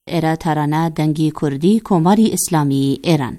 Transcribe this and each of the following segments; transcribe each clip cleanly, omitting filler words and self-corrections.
ئێرە تارانە دەنگی کوردی کۆماری ئیسلامی ئێران.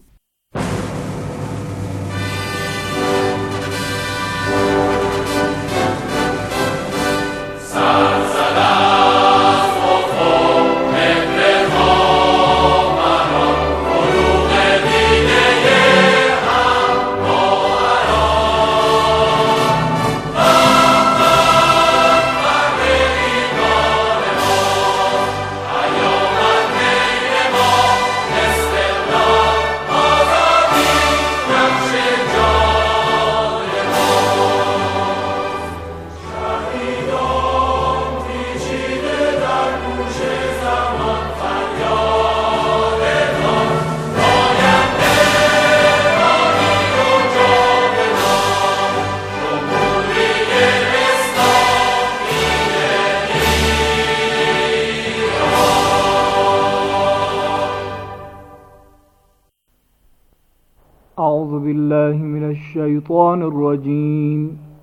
أعوذ بالله من الشيطان الرجيم.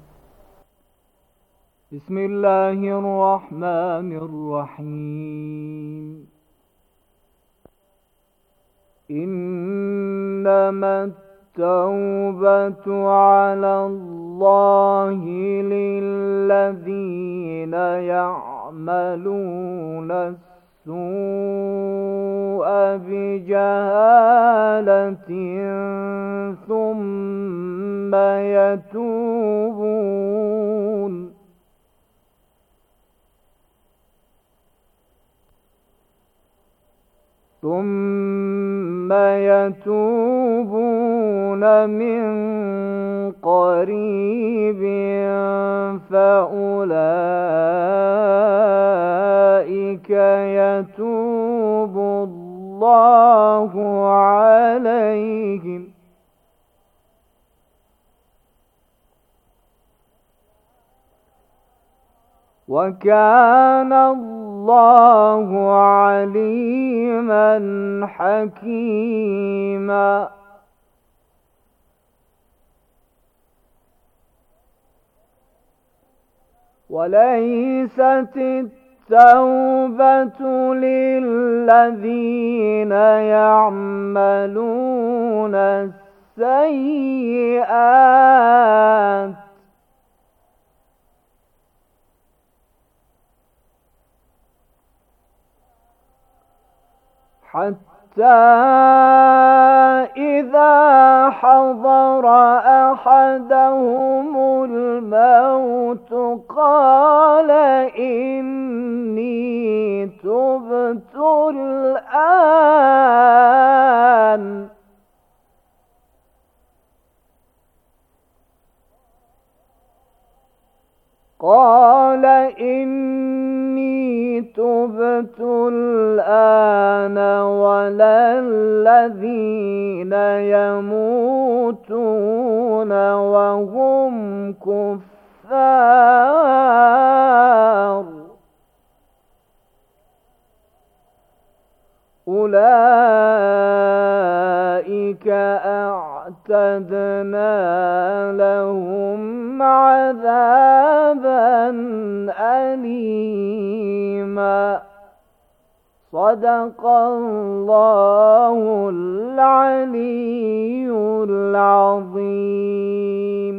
بسم الله الرحمن الرحيم. إنما التوبة على الله للذين يعملون السوء بجهالة ثم يتوبون من قريب فأولئك يتوب الله عليهم وكان الله عليما حكيما. وليست التوبة للذين يعملون السيئات حتى إذا حضر أحدهم الموت قال إني تبت الآن ولا الذين يموتون وهم كفار أولئك أعتدنا لهم عذابا أليما. صدق الله العلي العظيم.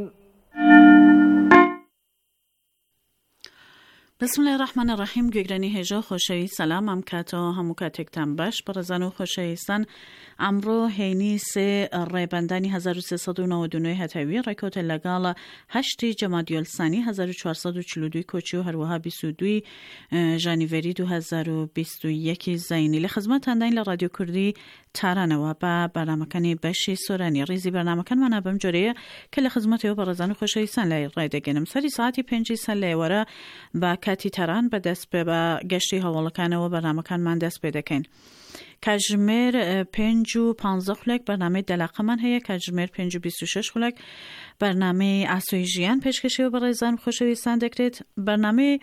بسم الله الرحمن الرحیم. گوگرانی هجا خوشوی سلام ام کاتا همو کاتکتن باش برزنو خوشویستن امرو هینی سه ریبندانی 1392 هتوی رکوت لگالا 8 جمادی الثانی 1442 کوچی و هر وها 22 ژانویری 2021 زینی لخدمت اندین لرادیو کردی ترانه و با برنامه‌کنی بشی سورانی ریزی برنامه‌کن من ابم جوریه که لخدمت و برزنو خوشویستن لی رایدگنم سری ساعتی 5 ساله وره با کاتی تران به دست به گشتی حوالکانه و برنامه‌کن من دست پیدا کن. کاژمیر 5 و 15 خلک برنامه دلقه من هی کاژمیر 5 و 26 خلک برنامه اسویجیان پیشکشی و برایزان خوشویستن دکرد برنامه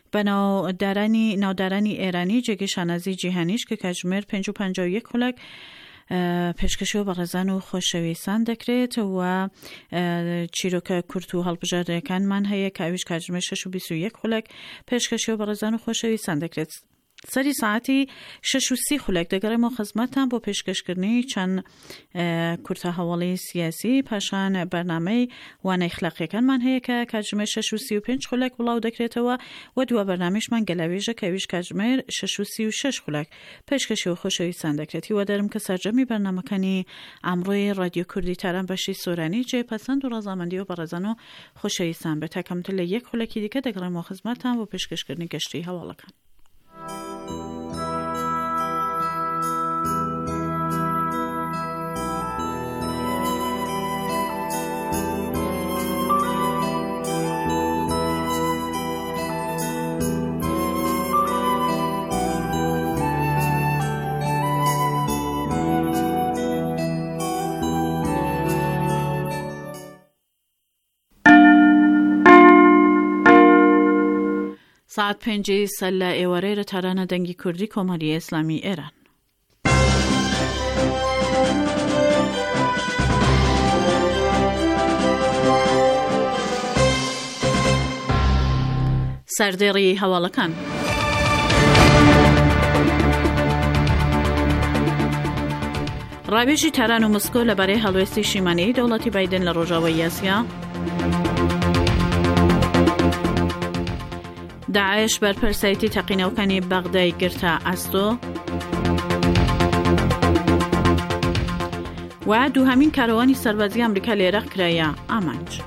نودرانی ایرانی جگشانازی جهانیش که کاژمیر 5 و 51 خلک پیشکشی و برایزان و خوشویستن دکرد و چیروک کرتو هالبجار کن من هی کاویش کاژمیر 6 و 21 خلک پیشکشی و برایزان و خوشویستن دکرد سری ساعتی 6:30 خولک دگرم خدمتم با پیشکشکردنی چند کورتا حوالی سیاسی پاشان برنامه وان اخلاقی کن من هی که کجمه 6:35 خولک ولاو دکرته و دو برنامهش من گلویجه که ویش کجمه 6:36 خولک پیشکشی و خوشی سندکرتی و درم که سرجمی برنامه کنی امروی رادیو کردی ترم باشی سورانی جه پسند و رازمندی و برزنو خوشی سن به تکمتل یک خولکی دیگه دگرم خدمتم با پیشکشکردنی گشتی حواله کن. ساعت 5 سال ایواره را ترانه دنگی کردی کماری اسلامی ایران. سردری حواله کن. رویشی تران و مسکو لباره هلوستی شیمانی دولتی بایدن لروجاوی آسیا. داعش بر پرسایتی تقینوکنی بغدای گرتا استو و دو همین کاروانی سربازی امریکا لیرق کرایا آمانج.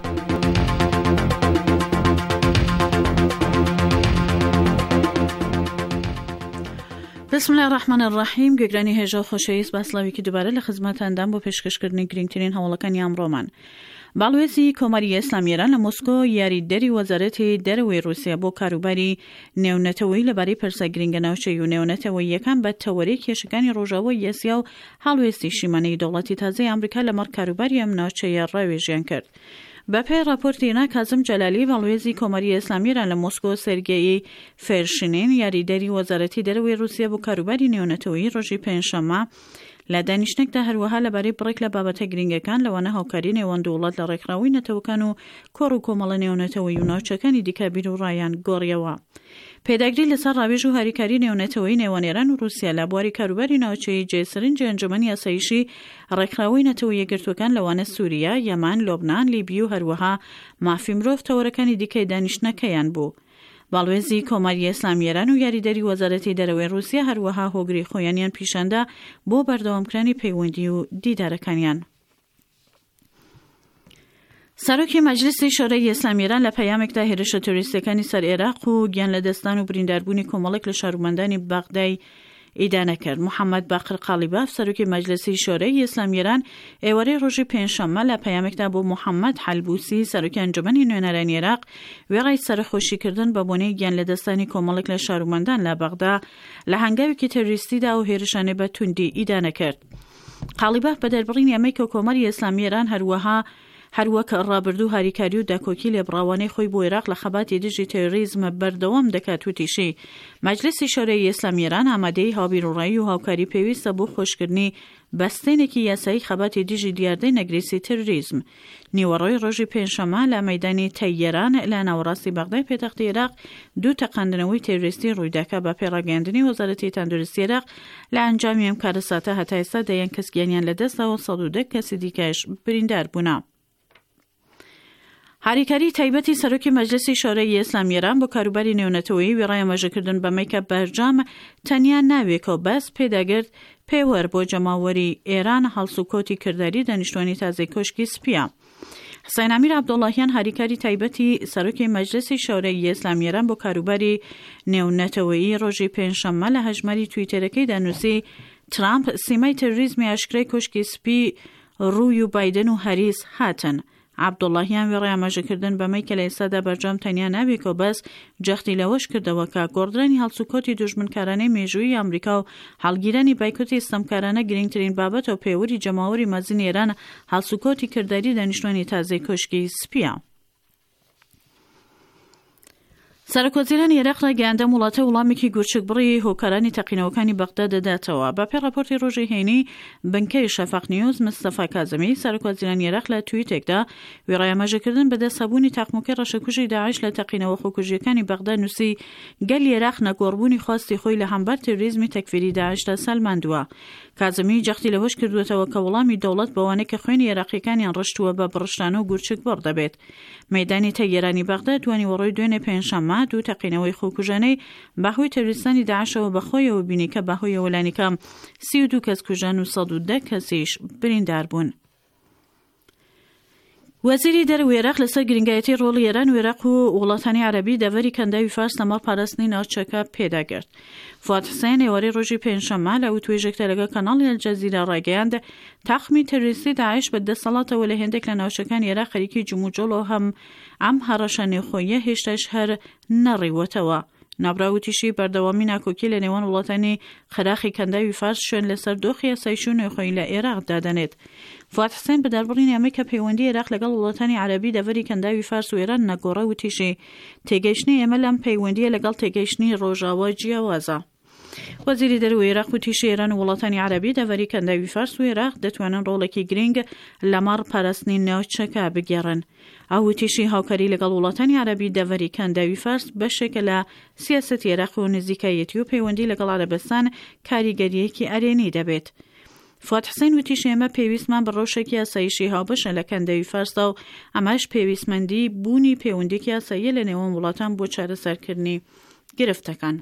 بسم الله الرحمن الرحیم. گرانی هجا خوشیست بسلاوی که دوباره لخدمت اندام با پیشکش کردن گرینگترین حوالکانی امرومان. بالویزی کماری اسلامی ایران لمسکو یاری دری وزارت دروی روسیه با کاروباری نیونتوی لبری پرسگرینگ نوچه یو نیونتوی یکم به توری کشگانی روژاوی یسیاو حلویستی شیمانی دولتی تازه امریکا لمر کاروباری ام نوچه رویجین کرد. به پی راپورت اینا کاظم جلالی بالویزی کماری اسلامی ایران لمسکو سرگئی فرشینین یاری دری وزارتی دروی روسیه با کاروباری نیونتوی روژی پنجشنبه لدانشنک ده هر وحال برای برک لبابت گرینگ کن لوانه هاکاری نیوان دولت لرکراوی نتوکن و کارو کمال نیونتوی و ناچکنی دیکه بیرو رایان گوریوا. پیداگری لسر رویج و هریکاری نیونتوی نیوان ایران و روسیه لباری کاروباری ناوچه جسرنج انجمنی اسایشی رکراوی نتوی گرتوکن لوانه سوریه، یمن، لبنان، لیبی و هر وها مافیم روف تورکنی دیکه دانشنکیان بو. بالویزی کماری اسلامی ایران و یاریداری وزارتی دروی روسیه هر وها هوگری خویانیان پیشنده با بردوام کرانی پیوندی و دیدارکنیان. سروکی مجلس شورای اسلامی ایران لپیامک ده هرش توریستکانی سر عراق و گیان لدستان و بریندربونی کمالک لشهروندانی بغدای ایدانه کرد. محمد باقر قالیباف سروکی مجلس شورای اسلامی ایران ایواره روژی پنجشنبه لپیامک ده با محمد حلبوسی سروکی انجمن نوێنەرانی عراق ویغای سرخوشی کردن با بونه گیان لدستانی کمالک لشهروندان لبغدا لهنگاوی که تروریستی ده و هرشانه به تندی ایدانه کرد. قالیباف به دربارین یمک کماری اسلامی ایران هر وک رابردو هریکاری و دکوکی لبراوانی خوی بو عراق لخبات دیجی تروریسم بردوام دکات و تیشی. مجلس شورای اسلامی ایران آماده هاویرورایی و هاوکاری پیوست بو خوشکردنی بستینه که یاسایی خبات دیجی دیارده نگریسی تروریسم. نیوروی روژی پنجشنبه لمیدانی تیران لناوراسی بغداد پایتخت عراق دو تقندنوی تروریستی روی دکه با پیراگندنی وزارت تندرستی عراق لانجامی امکارساته هتایسته دیان کسگیانیان لدست و صدوده کسی دیکش بریندر بونا. هریکاری تایبەتی سەرۆکی مەجلیسی شۆرەی ئێسلامی ایران بۆ کاروباری نێونەتەوەیی وێڕای ئاماژەکردن بەمەیکە بەرجام تەنیا ناوێکەوە بەس پێداگرت پێوەر بۆ جەماوەری ئێران هەڵسوکۆتی کردداری دانیشتوانی تازەی کۆشکی سپیە. حسین امیر عبداللهیان هریکاری تایبەتی سەرۆکی مەجلیسی شۆرەی ئێسلامی ایران بۆ کاروباری نێونەتەوەیی ڕۆژی پێنجشەممە لە هەژماری تویتەرەکەی دانووسی ترامپ سیمای تروریزمی ئاشکرای کۆشکی سپی ڕووی و بایدن و هەریس هاتن. عبداللهیان وێڕای ئاماژەکردن بەمەی کە لە ئێستادا بەرجام تەنیا نابێکەوە بەس جەختی لەوەش کردەوە کە گۆڕدرانی هەڵسوکۆتی دوژمنکارانەی مێژووی ئەمریکا و هەڵگیرانی بایکۆتی ئستەمکارانە گرنگترین بابەتەوە پێوەری جەماوەری مەزنی ئێران هەڵسوکۆتی کردداری دانیشتوانی تازەی کۆشکی سپیە. سەرۆکوەزیرانی عێراق ڕایگەیاندە وڵاتە وەڵامێکی گورچک بڕی هۆکارانی تەقینەوەکانی بەغداد دەداتەوە. بەپێی راپۆرتی ڕۆژی هێنی بنکەی شەفاق نیوز، مستەفا کازمی سەرۆکوەزیرانی عێراق لە تویتێکدا وێڕای ئاماژەکردن بە دەستەبوونی تاقموکەی ڕەشەکوژی داعش لە تەقینەوە خۆکوژیەکانی بەغداد نووسی گەل عێراق نەگۆڕبوونی خواستی خۆی لە هەمبەر تێروریزمی تەکفیری داعشدا سەلماندووە. کازمی جەختی لەوەش کردوێتەوە کە وەڵامی دەوڵەت بەوانەی کە خوێنی عێراقیەکانیان ڕشتووە بە بڕشتانە و گورچک بڕ دەبێت. مەیدانی تەگێرانی بەغداد دوانی وەڕۆی دوێنێ پێنجشەممە دوو تەقینەوەی خۆکوژانەی بەهۆی تەروریستانی داعشەوە بەخۆیەوە بینی کە بەهۆی ئەولانیکە 32 کەس کوژان و 110 کەسیش بریندار بوون. وەزیری دەرەوەی عێراق لەسەر گرنگایەتی ڕۆڵی ئێران و عێراق و وڵاتانی عەرەبی دەڤەری کەنداوی فارس لەمەڵ پاراستنی ناوچەکە پێداگرت. فواد حوسێن ئێوارەی ڕۆژی پێنجشەممە لە وتوێژێکدا لەگەڵ کەناڵی ئەلجەزیرە ڕایگەیاند تاخمی تەروریستی داعش بە دەسەڵاتەوە لە هێندێک لە ناوچەکانی عێراق خەریکی جموجۆڵەوە هەم ئەم هەڕەشە نێوخۆییە هێشتاش هەر نەڕیوەتەوە. نابراوتیشی بەردەوامی ناکۆکی لە نێوان وڵاتانی خراخی کەنداوی فارس شوێن لەسەر دۆخی یاساییش و نێوخۆیی لە عێراق دادەنێت. فواد حوسێن بەداربڕینی ئەمەی کە پەیوەندی عێراق لەگەڵ وڵاتانی عەرەبی دەڤەری کەنداوی فارس و ئێران نەگۆڕە وتیشی تێگەیشتنی ئێمە لەم پەیوەندیە لەگەڵ تێگەیشتنی ڕۆژاوا جیاوازە. وەزیری دەرەوەی عێراق وتیشی ئێران و وڵاتانی عەرەبی دەڤەری کەنداوی فارس و عێراق دەتوانن ڕۆڵێکی گرنگ لەمەڕ پاراستنی ناوچەکە بگێڕن. ئەو وتیشی هاوکاری لەگەڵ وڵاتانی عەرەبی دەڤەری کەنداوی فارس بەشێکە لە سیاسەتی عێراق و نزیکایەتی و پەیوەندی لەگەڵ عەرەبستان کاریگەریەکی ئەرێنی دەبێت. فواد حوسێن وتیشی ئێمە پێویستمان بە ڕۆژێکی یاساییشی هاوبەشە لە کەنداوی فارسدا و ئەمەش پێویستمەندی بوونی پەیوەندێکی یاساییە لە نێوان وڵاتان بۆ چارەسەرکردنی گرفتەکان.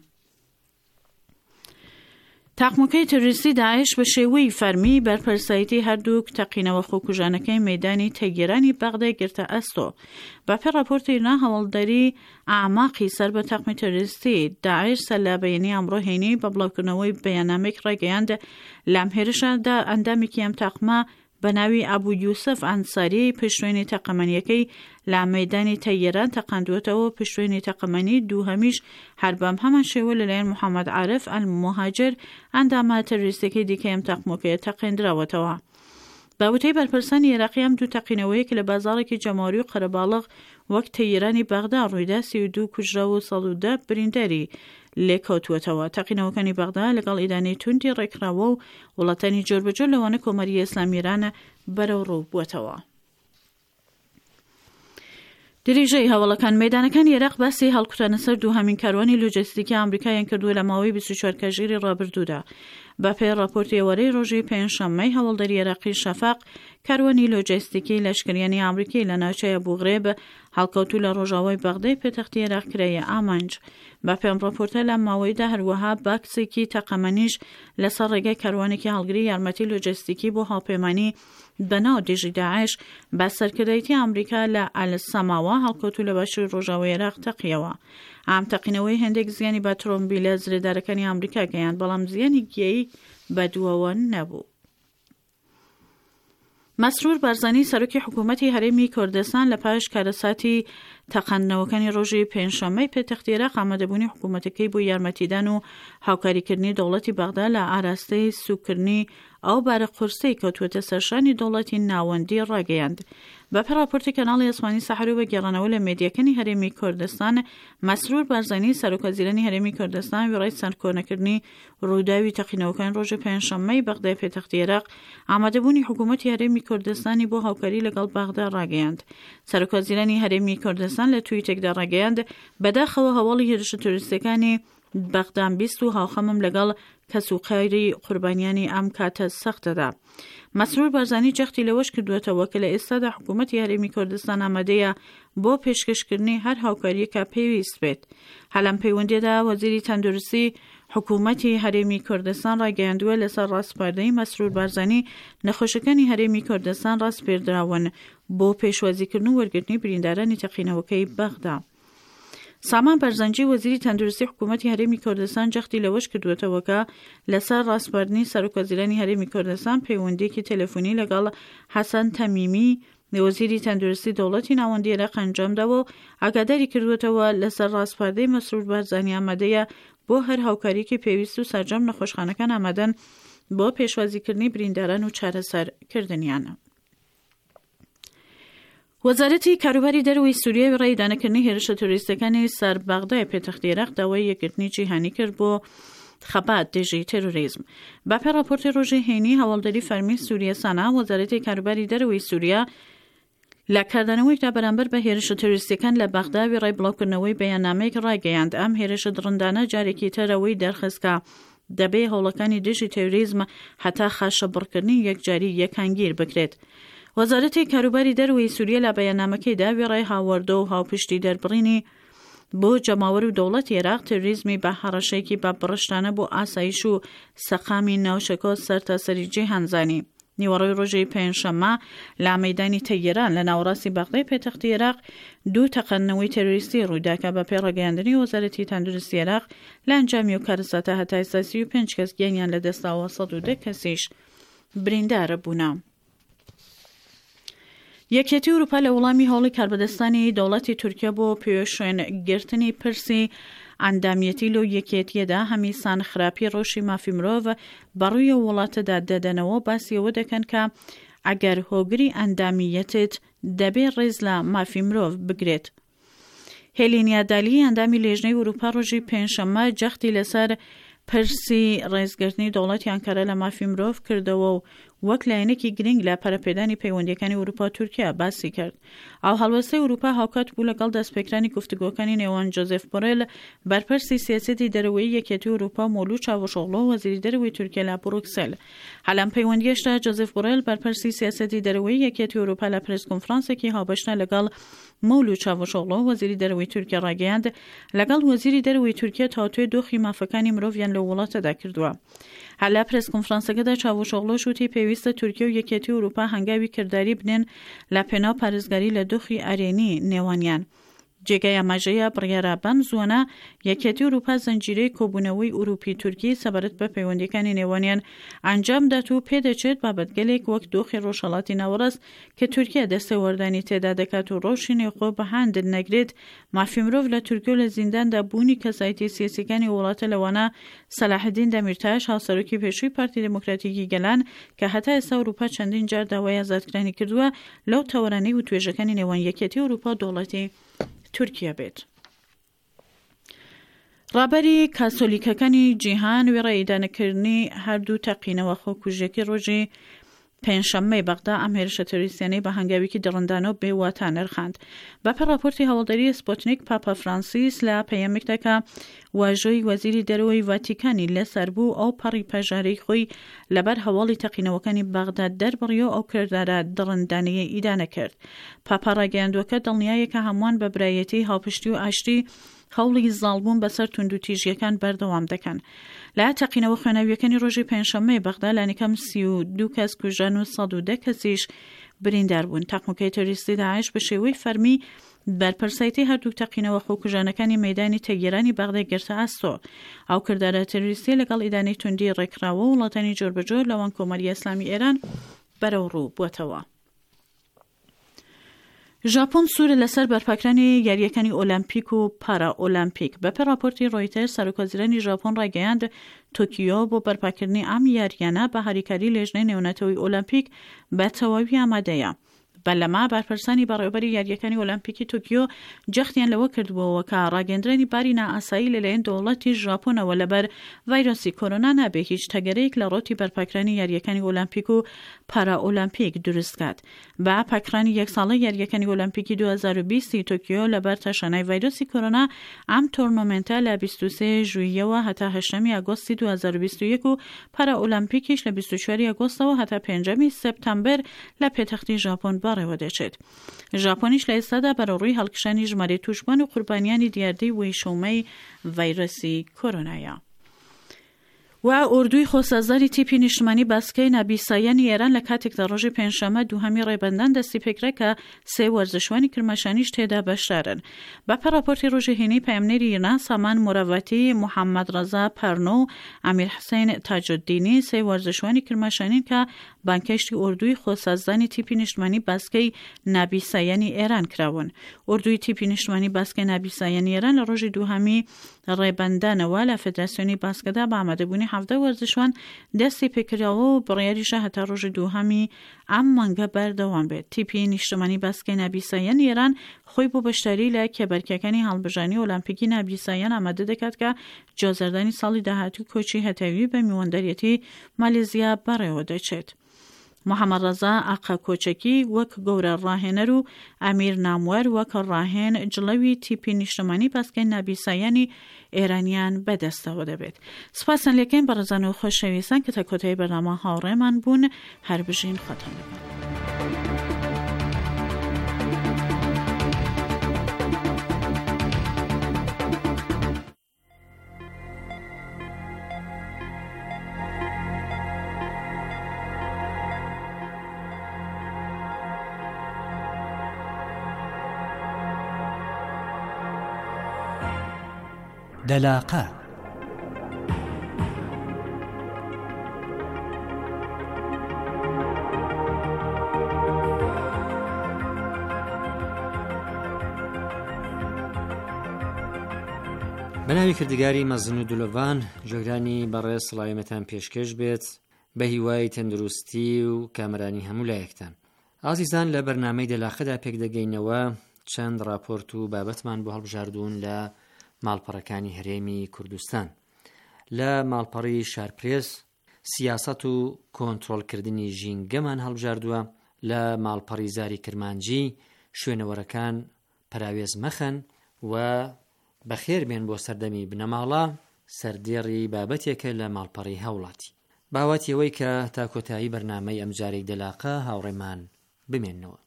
تاقموکەی تەروریستی داعش بە شێوەی فەرمی بەرپەرسایەتی هەردوو تەقینەوە خۆکوژانەکەی مەیدانی تەگێرانی بەغداد گرتە ئەستۆ. بەپێی راپۆرتی ئیرنا هەوڵدەری ئاماقی سەر بە تاقمی تەروریستی داعش سەلابەیەنی ئەمڕۆ هێنی بە بڵاوکردنەوەی بەیاننامەیەک ڕایگەیاند لەم هێرشەدا ئەندامێکی ئەم تاقمە بە ناوی ئەبوو یوسف ئەنساری پشتوێنی تەقەمەنیەکەی لە مەیدانی تەیەران تەقاندوێتەوە. پشتوێنی تەقەمەنی دووهەمیش هەر بەم هەمان شێوە لەلایەن محەممەد عارف ئەلموهاجر ئەندامە تەروریستەکەی دیکەی ئەم تاقمۆکەیە تەقێنراوەتەوە. باوتەی بەرپرسانی عێراقی ئەم دوو تەقینەوەیەک لە بازاڕێکی جەماوەری و قەرەباڵغ وەک تەیەرانی بەغداد ڕوویدا 32 کوژرا و 110 برینداری لێکەوتوەتەوە. تەقینەوەکانی بەغداد لەگەڵ ئیدانی توندی ڕێکراوە و وڵاتانی جۆربەجۆر لەوانە کۆمەریە ئیسلامی ئیرانە بەرەو ڕوو بووەتەوە. دریژەی هەوڵەکان مەیدانەکانی عێراق باسی هەڵکوتانە سەر دووهەمین کاروانی لۆجستیکی ئەمریکایان کردووە لە ماوەی 24 کەژێری ڕابردوودا. بەپێی راپۆرتی ئێوارەی ڕۆژی پێنجشەممەی هەوڵدەری عێراقی شەفاق کاروانی لۆجستیکی لەشکریانی ئەمریکی لە ناوچەی ئەبوغرێب هەڵکەوتوو لە ڕۆژاوای بەغدای پێتەختی عێراق کرایە ئامانج. بەپێم راپۆرتە لە ماوەیدا هەروەها باکسێکی تەقەمەنیش لەسەر ڕێگای کاروانێکی هەڵگری یارمەتی لۆجستیکی بۆ هاوپەیمانی بەناو دێژی داعش بە سەرکردایەتی ئەمریکا لە ئەلسەماوە هەڵکەوتوو لە باشووری ڕۆژاوای عێراق تەقیەوە. ئام تەقینەوەی هەندێک زیانی بە ترۆمبیلە زرێدارەکانی ئەمریکا گەیاند، بەڵام زیانی گیایی بەدووەوە نەبوو. مەسرور بارزانی سەرۆکی حکوومەتی هەرێمی کوردستان لە پاش کارەساتی تەقاندنەوەکانی ڕۆژی پێنجشەممەی پێتەختی عێراق ئامادەبوونی حکوومەتەکەی بۆ یارمەتیدان و هاوکاریکردنی دەوڵەتی بەغداد لە ئاراستەی سوکردنی ئەو بارە قورسەی کەوتوێتە سەرشانی دەوڵەتی ناوەندی ڕاگەیاند. بەپێی راپۆرتی کەناڵی ئەسمانی سەحر و بەگێڕانەوە لە مێدیەکانی هەرێمی کوردستان، مەسرور بارزانی سەرۆکوەزیرانی هەرێمی کوردستان وێڕای سەرکۆنەکردنی ڕووداوی تەقینەوەکانی ڕۆژی پێنجشەممەی بەغدای پێتەختی عێراق ئامادەبوونی حکوومەتی هەرێمی کوردستانی بۆ هاوکاری لەگەڵ بەغداد ڕاگەیاند. سەرۆکوەزیرانی هەرێمی کوردستان لە تویتێکدا ڕاگەیاند بەداخەوە هەواڵی هێرشە تۆریستەکانی بەغدان بیست و هاوخەمم لەگەڵ کەسوقایری قوربانیانی ئەم کاتە سەختەدا. مەسرور بارزانی جەختی لەوەش کردوێتەوە کە لە ئێستادا حکوومەتی هەرێمی کوردستان ئامادەیە بۆ پێشکەشکردنی هەر هاوکاریەکە پێویست بێت. هەلەم پەیوەندیدا وەزیری تەندروستی حکوومەتی هەرێمی کوردستان ڕاگەیاندووە لەسەر ڕاستپاردەی مەسرور بارزانی نەخۆشەکانی هەرێمی کوردستان ڕاستپێردراون بۆ پێشوازیکردن و وەرگرتنی بریندارانی تەقینەوەکەی بەغداد. سامان بەرزەنجی وەزیری تەندروستی حکوومەتی هەرێمی کوردستان جەختی لەوەش کردوێتەوە کە لەسەر ڕاستپاردنی سەرۆکوەزیرانی هەرێمی کوردستان پەیوەندیەکی تەلەفۆنی لەگەڵ حەسەن تەمیمی وەزیری تەندروستی دەوڵەتی ناوەندی عێراق ئەنجامداوە و ئاگاداری کردوێتەوە لەسەر ڕاستپاردەی مەسرور بارزانی ئامادەیە بۆ هەر هاوکاریەکی پێویست و سەرجەم نەخۆشخانەکان ئامادەن بۆ پێشوازیکردنی برینداران و چارەسەرکردنیان. وەزارەتی کاروباری دەروی سووریا ڕێدانەکردنی هێرشە تۆریستەکانی سەر بەغدای پێتەختی عێراق داوای یەکگرتنی جیهانی کرد بۆ خەبات دێژەی تێروریزم. بەپێی راپۆرتی ڕۆژی هێنی هەواڵدەری فەرمی سووریا سانا، وەزارەتی کاروباری دەروی سووریا لە کاردانەوەیدا بەرامبەر بە هێرشە تۆریستەکان لە بەغداوی ڕێبڵاوکردنەوەی بەیاننامەیەک ڕاگەیاند ئەم هێرشە دڕندانە جارێکی تەرەوەی دەرخستکە دەبێ هەوڵەکانی دژی تێروریزم هەتا خاشە بڕکردنی یەکجاری یەکانگیر بکرێت. وەزارەتی کاروباری دەروی سووریا لە بەیاننامەکەیدا وێڕای هاوەردە و هاوپشتی دەربڕینی بۆ جەماوەر و دەوڵەتی عێراق تێروریزمی بە هەڕەشەیەکی بە بڕشتانە بۆ ئاسایش و سەقامی ناوچەکە سەرتاسەری جیهانزانی. نیوەڕۆی ڕۆژی پێنجشەممە لە مەیدانی تەیران لە ناوەڕاستی بەغدای پێتەختی عێراق 2 تەقەنەوەی تێروریستی ڕوویداکە بە پێی ڕاگەیاندنی وەزارەتی تەندروستی عێراق لە ئەنجامی و کارەساتە هەتا ئێستا 35 کەس گیانیان لە دەستاوە 110 کەسیش بریندارە بوونە. یەکێتی ئەوروپا لە وەڵامی هەوڵی کاربەدەستانی دەوڵەتی تورکیا بۆ پێشێنگرتنی پرسی ئەندامیەتی لەو یەکێتیەدا هەمیسان خراپی ڕۆژی مافی مرۆڤ بەڕووی وڵاتەدا دەدەنەوە باسیەوە دەکەن کە ئەگەر هۆگری ئەندامیەتت دەبێ ڕێز لە مافی مرۆڤ بگرێت. هێلینیا دالی ئەندامی لێژنەی ئەوروپا ڕۆژی پێنجشەممە جەختی لەسەر پرسی ڕێزگرتنی دەوڵەتی ئەنکارە لە مافی مرۆڤ کردەوە و وەک لایەنێکی گرنگ لە پەرەپێدانی پەیوەندیەکانی ئەوروپا و تورکیا باسی کرد. ئاو هەڵوەستەی ئەوروپا هاوکات بوو لەگەڵ دەستپێکرانی گفتوگۆکانی نێوان جۆزێف بۆرێل بەرپرسی سیاسەتی دەرەوەی یەکێتی ئەوروپا مۆلوود چاوشۆغلۆ وەزیری دەرەوەی تورکیا لە بروکسل. هەلام پەیوەندیەشدا جۆزێف بۆرێل بەرپرسی سیاسەتی دەرەوەی یەکێتی ئەوروپا لە پرس کۆنفرانسێکی هاوبەشە لەگەڵ مۆلوود چاوشۆغلۆ وەزیری دەرەوەی تورکیا ڕاگەیاند لەگەڵ وەزیری دەرەوەی تورکیا تاوتوێ دۆخی مافەکانی مرۆڤیان لە وڵاتەدا کردووە. هەلا پرس کۆنفرانسەکەدا چاوشۆغلۆ شوتی پێویستە تورکیا و یەکێتی ئەوروپا هەنگاوی کردداری بنێن لە پێناو پارێزگاری لە دۆخی ئارێنی نێوانیان. جێگای ئاماژەیە بڕیارە بەم زوانە یەکێتی ئەوروپا زەنجیرەی کۆبوونەوەی ئوروپی تورکی سەبارەت بە پەیوەندیەکانی نێوانیان ئەنجام دات و پێدەچێت بابەتگەلێک وەک دۆخی ڕۆژهەڵاتی ناوەڕاست کە تورکیا دەستێوەردانی تێدا دەکات و ڕۆژی نێخۆ بەهاندن نەگرێت مافی مرۆڤ لە تورکیا و لە زینداندا بوونی کەسایەتی سیاسیەکانی وڵاتە لەوانە سەلاحدین دەمیرتاش هاوسەرۆکی پێشووی پارتی دموکراتیکی گەلان کە هەتا ئێستا ئەوروپا چەندین جار داوای ئازادکرانی کردووە لەو تەوەرانەی و توێژەکانی نێوان یەکێتی ئەوروپا دەوڵەتی تورکیا بێت. ڕابەری کاسۆلیکەکانی جیهان وێڕێئیدانەکردنی هەردوو تەقینەوە خۆکوژێکی ڕۆژی پێنجشەممەی بەغدا ئەم هێرشە تۆریستیانەی بە هەنگاویکی دڕندانە و بێواتان نرخاند. بەپێی راپۆرتی هەوڵدەری سپۆتنیک پاپا فرانسیس لە پەیامێکدا کە واژۆی وەزیری دەرەوەی ڤاتیکانی لەسەر بوو ئەو پەڕی پەژارەی خۆی لەبەر هەواڵی تەقینەوەکانی بەغدا دەربڕیۆ ئەو کردارە دڕندانەیە ئیدانە کرد. پاپا ڕاگەیاندووەکە دڵنیایە کە هەمووان بە برایەتی هاوپشتی و ئاشتی هەوڵی زاڵبوون بەسەر توندوتیژیەکان بەردەوام دەکەن. لە تەقینەوە خوێناویەکانی ڕۆژی پێنجشەممەی بەغدا لانیکەم 32 کەس کوژان و 110 کەسیش بریندار بوون. تاقموکەی تۆریستی داعش بە شێوەی فەرمی بەرپرسایەتی هەردوو تەقینەوە خۆکوژانەکانی مەیدانی تەگیرانی بەغدای گرتە ئاستۆ. ئەو کردارە تۆریستی لەگەڵ ئیدانەی توندی ڕێکراوە و وڵاتانی جۆربەجۆر لەوان کۆمەڵی ئیسلامی ئێران بەرەو ڕوو بووەتەوە. ژاپۆن سوورە لەسەر بەرپاکرانی یاریەکانی ئۆلەمپیک و پارا ئۆلەمپیک. بەپێی راپۆرتی ڕۆیتەرز سەرۆکوەزیرانی ژاپۆن ڕاگەیاند تۆکیۆ بۆ بەرپاکردنی ئەم یاریانە بە هاریکاری لێژنەی نێونەتەوەی ئۆلەمپیک بە تەواوی ئامادەیە. بەلەما بەرپرسانی بەڕێوەبەری یاریەکانی ئۆلەمپیکی تۆکیۆ جەختیان لەوە کردبووەوە کە ڕاگەندرانی باری نائاسایی لەلایەن دەوڵەتی ژاپۆنەوە لەبەر ڤایرۆسی کۆرۆنا نابێ هیچ تەگەرەیەک لە ڕۆتی بەرپاکرانی یاریەکانی ئۆلەمپیک و پارا ئۆلەمپیک دروستکات. بە پاکرانی یەک ساڵە یاریەکانی ئۆلەمپیکی 2020 تۆکیۆ لەبەر تەشەنای ڤایرۆسی کۆرۆنا ئەم تۆرنۆمنتە لە 23 ژووریەوە هەتا 8 ئاگۆستی 2021 و پارا ئۆلەمپیکیش لە 24 ئاگۆستەوە هەتا 5 سپتامبەر لە پێتەختی ژاپۆن بەڕێوە دەچێت. ژاپۆنیش لە ئێستادا بەرەوڕووی هەڵکشانی ژمارەی توشبوون و قوربانیانی دیاردەی وەیشەومەی ڤایرۆسی کۆرۆنایە. و ئوردوی خۆسەزاری تیپی نیشتمانی باسکەی نابیسایانی ئێران لە کاتێکدا ڕۆژی پێنجشەممە دووهەمی ڕێبەندان دەستی پێکرا کە 3 وەرزشوانی کرماشانیش تێدا بەشدارن. بەپێی راپۆرتی ڕۆژی هێنی پایەمنێری ئێران سامان موراڤاتی، محەممەد ڕەزا پەرنۆ و ئەمیر حوسێن تاجوددینی 3 وەرزشوانی کرماشانین کە بانکشتی ئۆردووی خۆسازدانی تیپی نیشتمانی باسکەی نابیسایەنی ئێران کراون. ئۆردووی تیپی نیشتمانی باسکەی نابیسایەنی ئێران لە ڕۆژی دووهەمی ڕێبەندانەوە لە فێدراسیۆنی باسکەدا بە ئامادەبوونی 17 وەرزشوان دەستی پێکراوە و بڕیاریشە هەتا ڕۆژی دووهەمی ئەم مانگە بەردەوام بێت. تیپی نیشتمانی باسکەی نابیسایەنی ئێران خۆی بۆ بەشداری لە کێبەرکەکانی هەڵبژانی ئۆلۆمپیکی نابیسایەن ئامادە دەکات کە جۆزەردانی ساڵی داهاتوو کۆچی هەتاوی بە میوەندەریەتی مالیزیا بەڕێوە دەچێت. محەممەد ڕەزا ئاقا کۆچەکی وەک گەورە ڕاهێنەر و ئەمیر ناموەر وەک ڕاهێن جڵەوی تیپی نیشتمانی باسکەی نابیسایەنی ئێرانیان بەدەستەوە دەبێت. سپاسان لێکەین بە ڕێزان و خۆشەویستان کە تا کۆتایی بەرنامە هاوڕێمان بوون. هەر بژین خۆتان لەگەڵ. دەلاقە بەناوی کردگاری مەزن و دولۆڤان جۆگرانی بەڕێز سڵاویمەتان پێشکەش بێت بە هیوای تەندروستی و کامرانی هەموو لایەکتان. ئازیزان لە بەرنامەی دەلاقەدا پێک دەگەینەوە چەند راپۆرت و بابەتمان بۆ هەڵبژاردوون لە ماڵپەڕەکانی هەرێمی کوردستان. لە ماڵپەڕی شارپرێس سیاسەت و کۆنتڕۆڵکردنی ژینگەمان هەڵبژاردووە. لە ماڵپەڕی زاری کرمانجی شوێنەوەرەکان پراوێز مەخەن و بەخێر بێن بۆ سەردەمی بنەماڵە سەردێڕی بابەتێکە لە ماڵپەڕی هەوڵاتی. باوەتی ئەوەی کە تا کۆتایی بەرنامەی ئەمجارەی دەلاقە هاوڕێمان بمێننەوە.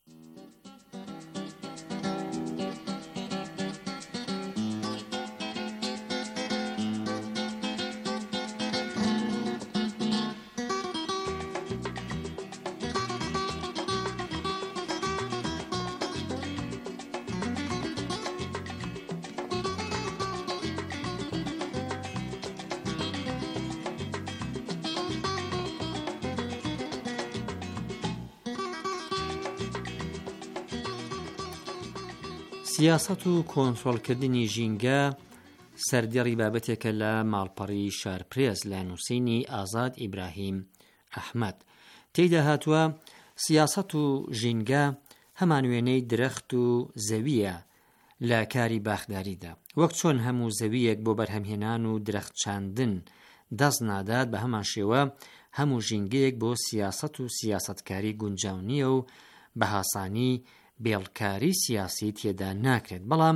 سیاسەت و کۆنتڕۆڵکردنی ژینگە سەردێڕی بابەتێکە لە ماڵپەڕی شارپرێز لە نووسینی ئازاد ئیبراهیم ئەحمەد. تێیدا هاتووە سیاسەت و ژینگە هەمان وێنەی درەخت و زەویە لە کاری باخداریدا. وەک چۆن هەموو زەویەک بۆ بەرهەمهێنان و درەخت چاندن دەست نادات، بە هەمان شێوە هەموو ژینگەیەک بۆ سیاسەت و سیاسەتکاری گونجاو نییە و بە هاسانی بێڵکاری سیاسی تێدا ناکرێت. بەڵام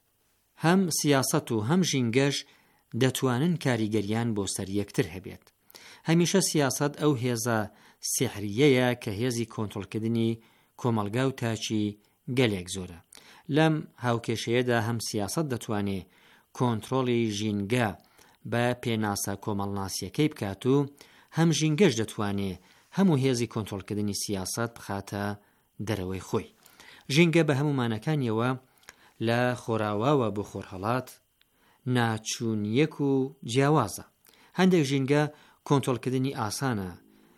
هەم سیاسەت و هەم ژینگەش دەتوانن کاریگەریان بۆ سەر یەکتر هەبێت. هەمیشە سیاسەت ئەو هێزە سحریەیە کە هێزی کۆنتڕۆڵکردنی کۆمەلگا و تاچی گەلێک زۆرە. لەم هاوکێشەیەدا هەم سیاسەت دەتوانێت کۆنتڕۆڵی ژینگە بە پێناسە کۆمەڵناسیەکەی بکات و هەم ژینگەش دەتوانێت هەموو هێزی کۆنتڕۆڵکردنی سیاسەت بخاتە دەرەوەی خۆی. ژینگە بە هەموو مانەکانیەوە لە خۆراواوە بۆ خۆرهەڵات ناچوونیەک و جیاوازە. هەندێک ژینگە کۆنتڕۆڵکردنی ئاسانە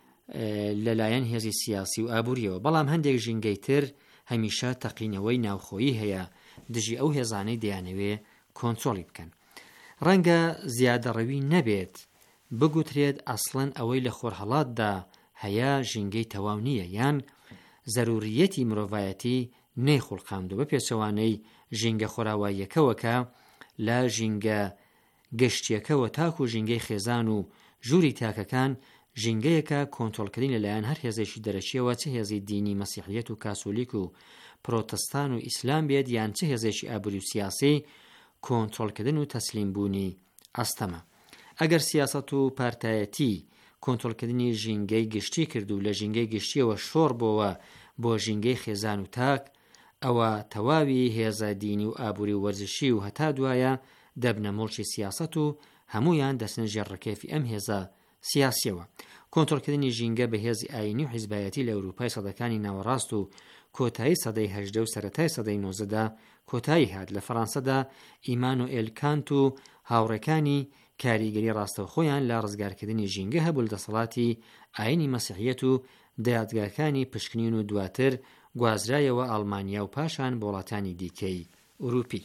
لەلایەن هێزی سیاسی و ئابووریەوە، بەڵام هەندێک ژینگەی تر هەمیشە تەقینەوەی ناوخۆیی هەیە دژی ئەو هێزانەی دەیانەوێ کۆنتڕۆڵی بکەن. ڕەنگە زیادەڕەوی نەبێت بگوترێت ئەسڵەن ئەوەی لە خۆرهەڵاتدا هەیە ژینگەی تەواو نییە یان زەروریەتی مرۆڤایەتی نەیخوڵقاندوو بە پێچەوانەی ژینگە خۆراواییەکەوەکە لە ژینگە گەشتیەکەوە تاکو ژینگەی خێزان و ژووری تاکەکان ژینگەیەکە کۆنتڕۆڵکردنی لەلایەن هەر هێزێکی دەرەچیەوە، چه هێزی دینی مەسیحیەت و کاسولیک و پرۆتەستان و ئیسلام بێت یان چه هێزێکی ئابووری و سیاسی، کۆنتڕۆڵکردن و تەسلیم بوونی ئەستەمە. ئەگەر سیاسەت و پارتایەتی کۆنتڕۆڵکردنی ژینگەی گشتی کرد و لە ژینگەی گشتیەوە شۆڕ بۆوە بۆ ژینگەی خێزان و تاک، ئەوە تەواوی هێزە دینی و ئابووری و وەرزشی و هەتا دوایە دەبنە مڵکی سیاسەت و هەمویان دەستن ژێڕەکێفی ئەم هێزە سیاسیەوە. کۆنتڕۆڵکردنی ژینگە بە هێزی ئاینی و حیزبایەتی لە ئەوروپای سەدەکانی ناوەڕاست و کۆتایی سەدەی 18 و سەرەتای سەدەی 19دا کۆتایی هات. لە فەڕەنسەدا ئیمانوئێل کانت و هاوڕێکانی کاریگەری ڕاستەوخۆیان لە ڕزگارکردنی ژینگە هەبوو لە دەسەڵاتی ئاینی مەسیحیەت و دادگاکانی پشکنین و دواتر گوازرایەوە ئەڵمانیا و پاشان بۆ وڵاتانی دیکەی ئوروپی.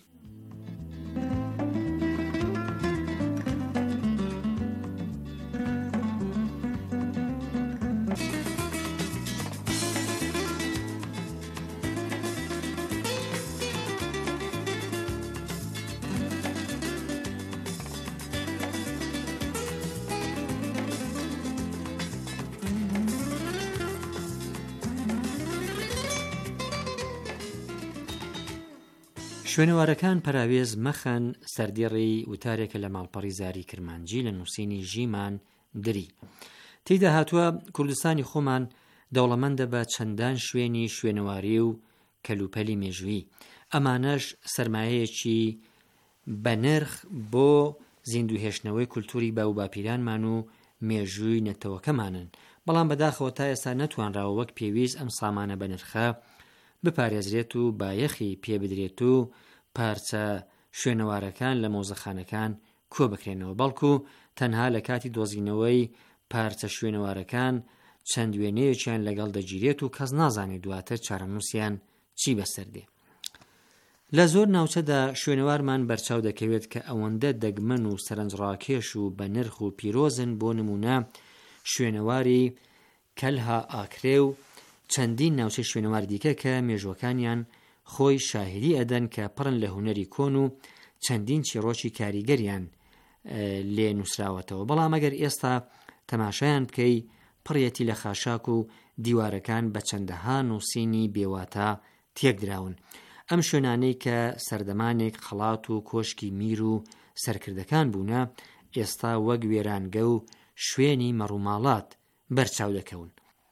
شوێنەوارەکان پەراوێز مەخەن سەردێڕی وتارێکە لە ماڵپەڕی زاری کرمانجی لە نووسینی ژیمان دری. تێیدا هاتووە کوردستانی خۆمان دەوڵەمەندە بە چەندان شوێنی شوێنەواری و کەلوپەلی مێژووی. ئەمانەش سەرمایەیەکی بەنرخ بۆ زیندوهێشتنەوەی کولتوری باو باپیرانمان و مێژووی نەتەوەکەمانن، بەڵام بەداخەوە تا ئێستا نەتوانراوە وەک پێویست ئەم سامانە بەنرخە بپارێزرێت و بایەخی پێ بدرێت و پارچە شوێنەوارەکان لە مۆزەخانەکان کۆ بکرێنەوە، بەڵکو تەنها لە کاتی دۆزینەوەی پارچە شوێنەوارەکان چەند وێنەیەکیان لەگەڵ دەگیرێت و کەس نازانێت دواتر چارەنووسیان چی بەسەردێ. لە زۆر ناوچەدا شوێنەوارمان بەرچاو دەکەوێت کە ئەوەندە دەگمەن و سەرنجڕاکێش و بە نرخ و پیرۆزن، بۆ نمونە شوێنەواری کەلها ئاکرێ و چەندین ناوچە شوێنەوار دیکە کە مێژوەکانیان خۆی شاهدی ئەدەن کە پڕن لە هونەری کۆن و چەندین چیرۆکی کاریگەریان لێ نووسراوەتەوە، بەڵام ئەگەر ئێستا تەماشایان بکەی پڕیەتی لە خاشاک و دیوارەکان بە چەندەها نووسینی بێواتە تێکدراون. ئەم شوێنانەی کە سەردەمانێک خەڵات و کۆشکی میر و سەرکردەکان بوونە، ئێستا وەک وێرانگە و شوێنی مەڕووماڵات بەرچاو دەکەون.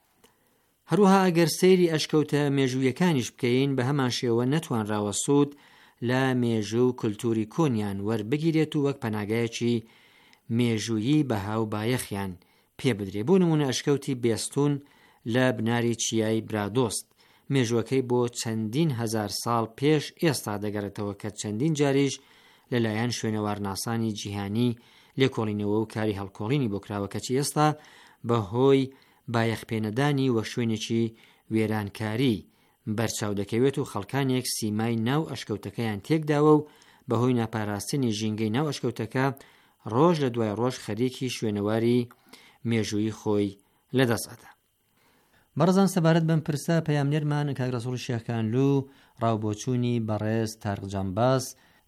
هەروەها ئەگەر سەیری ئەشکەوتە مێژوویەکانیش بکەین، بە هەمان شێوە نەتوانراوە سوود لە مێژوو و کولتوری کۆنیان وەربگیرێت و وەک پەناگایەکی مێژوویی بەهاو بایەخیان پێ بدرێ. بۆ نمونە ئەشکەوتی بێستون لە بناری چیای برادۆست، مێژوەکەی بۆ چەندین هەزار ساڵ پێش ئێستا دەگەڕێتەوە کە چەندین جاریش لەلایەن شوێنەوارناسانی جیهانی لێکۆڵینەوە و کاری هەڵکۆڵینی بۆ کراوە، کەچی ئێستا بەهۆی بایەخپێنەدانی وە شوێنێکی وێرانکاری بەرچاو دەکەوێت و خەڵکانێک سیمای ناو ئەشکەوتەکەیان تێکداوە و بەهۆی ناپاراستنی ژینگەی ناو ئەشکەوتەکە ڕۆژ لە دوای ڕۆژ خەریکی شوێنەواری مێژووی خۆی لەدەستەدا. بەڕزان سەبارەت بەم پرسە پەیامنێرمان کاگرەسوڵ شێخکانلو ڕاوبۆچوونی بەڕێز تارق جانباز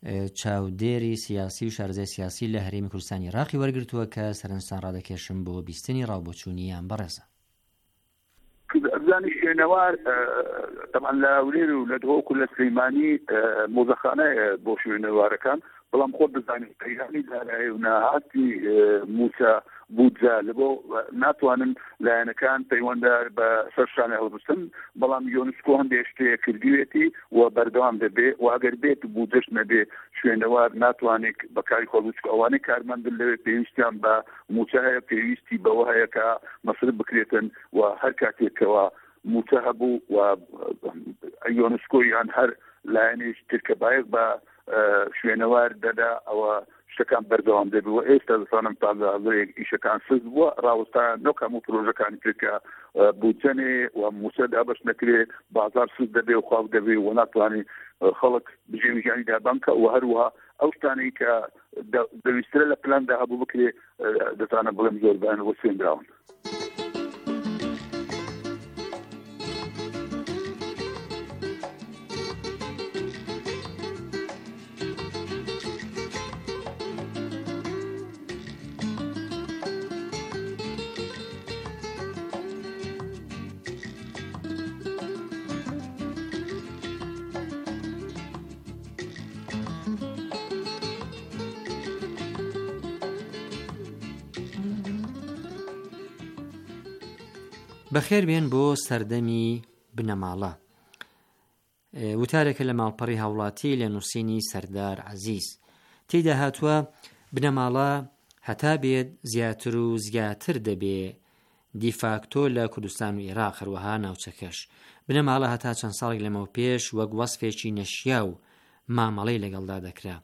چاودێری سیاسی و شارەزای سیاسی لە هەرێمی کوردستانی عێراقی وەرگرتووە کە سەرنجستان ڕادەکێشم بۆ بیستنی ڕاوبۆچوونی یان بەڕێزە. ئەبزانی شوێنەوار طبعا لە هەولێر و لە دهۆک و لە سلەیمانی مۆزەخانەیە بۆ شوێنەوارەکان، بەڵام خۆ بزانین پەیرانی دارایی و ناهاتی موچە بودجە لەبۆ ناتوانن لایەنەکان پەیوەندە بە سەرشانە هەڵبستن، بەڵام یۆنسکۆ هەندێک شتەیە کردوێتی و بەردەوام دەبێ و ئەگەر بێت بودجەش نەبێ شوێنەوار ناتوانێت بەکاری خۆ بچکە. ئەوانەی کارمەندن لەوێ پێویستیان بە موچە هەیە، پێویستی بەوە هەیە کە مەصرف بکرێتن و هەر کاتێکەوە موچە هەبوو و یۆنسکۆ یان هەر لایەنێک ترکە بایەک بە شوێنەوار دەدا ئەوە شتەکان بەردەوام دەبێت و ئێستا دەزانم تازەڵەیەک ئیشەکان سز بووە ڕاوەستا نەک هەموو پرۆژەکانی ترکە بودجەنێ و موچە دابەش نەکرێت، بازار سز دەبێت و خاو دەبێت و ناتوانێ خەڵک بژێویژانی دابانکە و هەروەها ئەو شتانەی کە دەویسترە لە پلاندا هەبوو بکرێت دەتوانە بڵێم زۆر بەیانەوە سوێندراون. بەخێر بێن بۆ سەردەمی بنەماڵە. وتارێکە لە ماڵپەڕی هاوڵاتی لە نووسینی سەردار عەزیز. تێیدا هاتووە بنەماڵە هەتا بێت زیاتر و زیاتر دەبێ دیفاکتۆ لە کوردستان و عێراق، هەروەها ناوچەکەش. بنەماڵە هەتا چەند ساڵێک لەمەو پێش وەک وەسفێکی نەشیا و مامەڵەی لەگەڵدا دەکرا.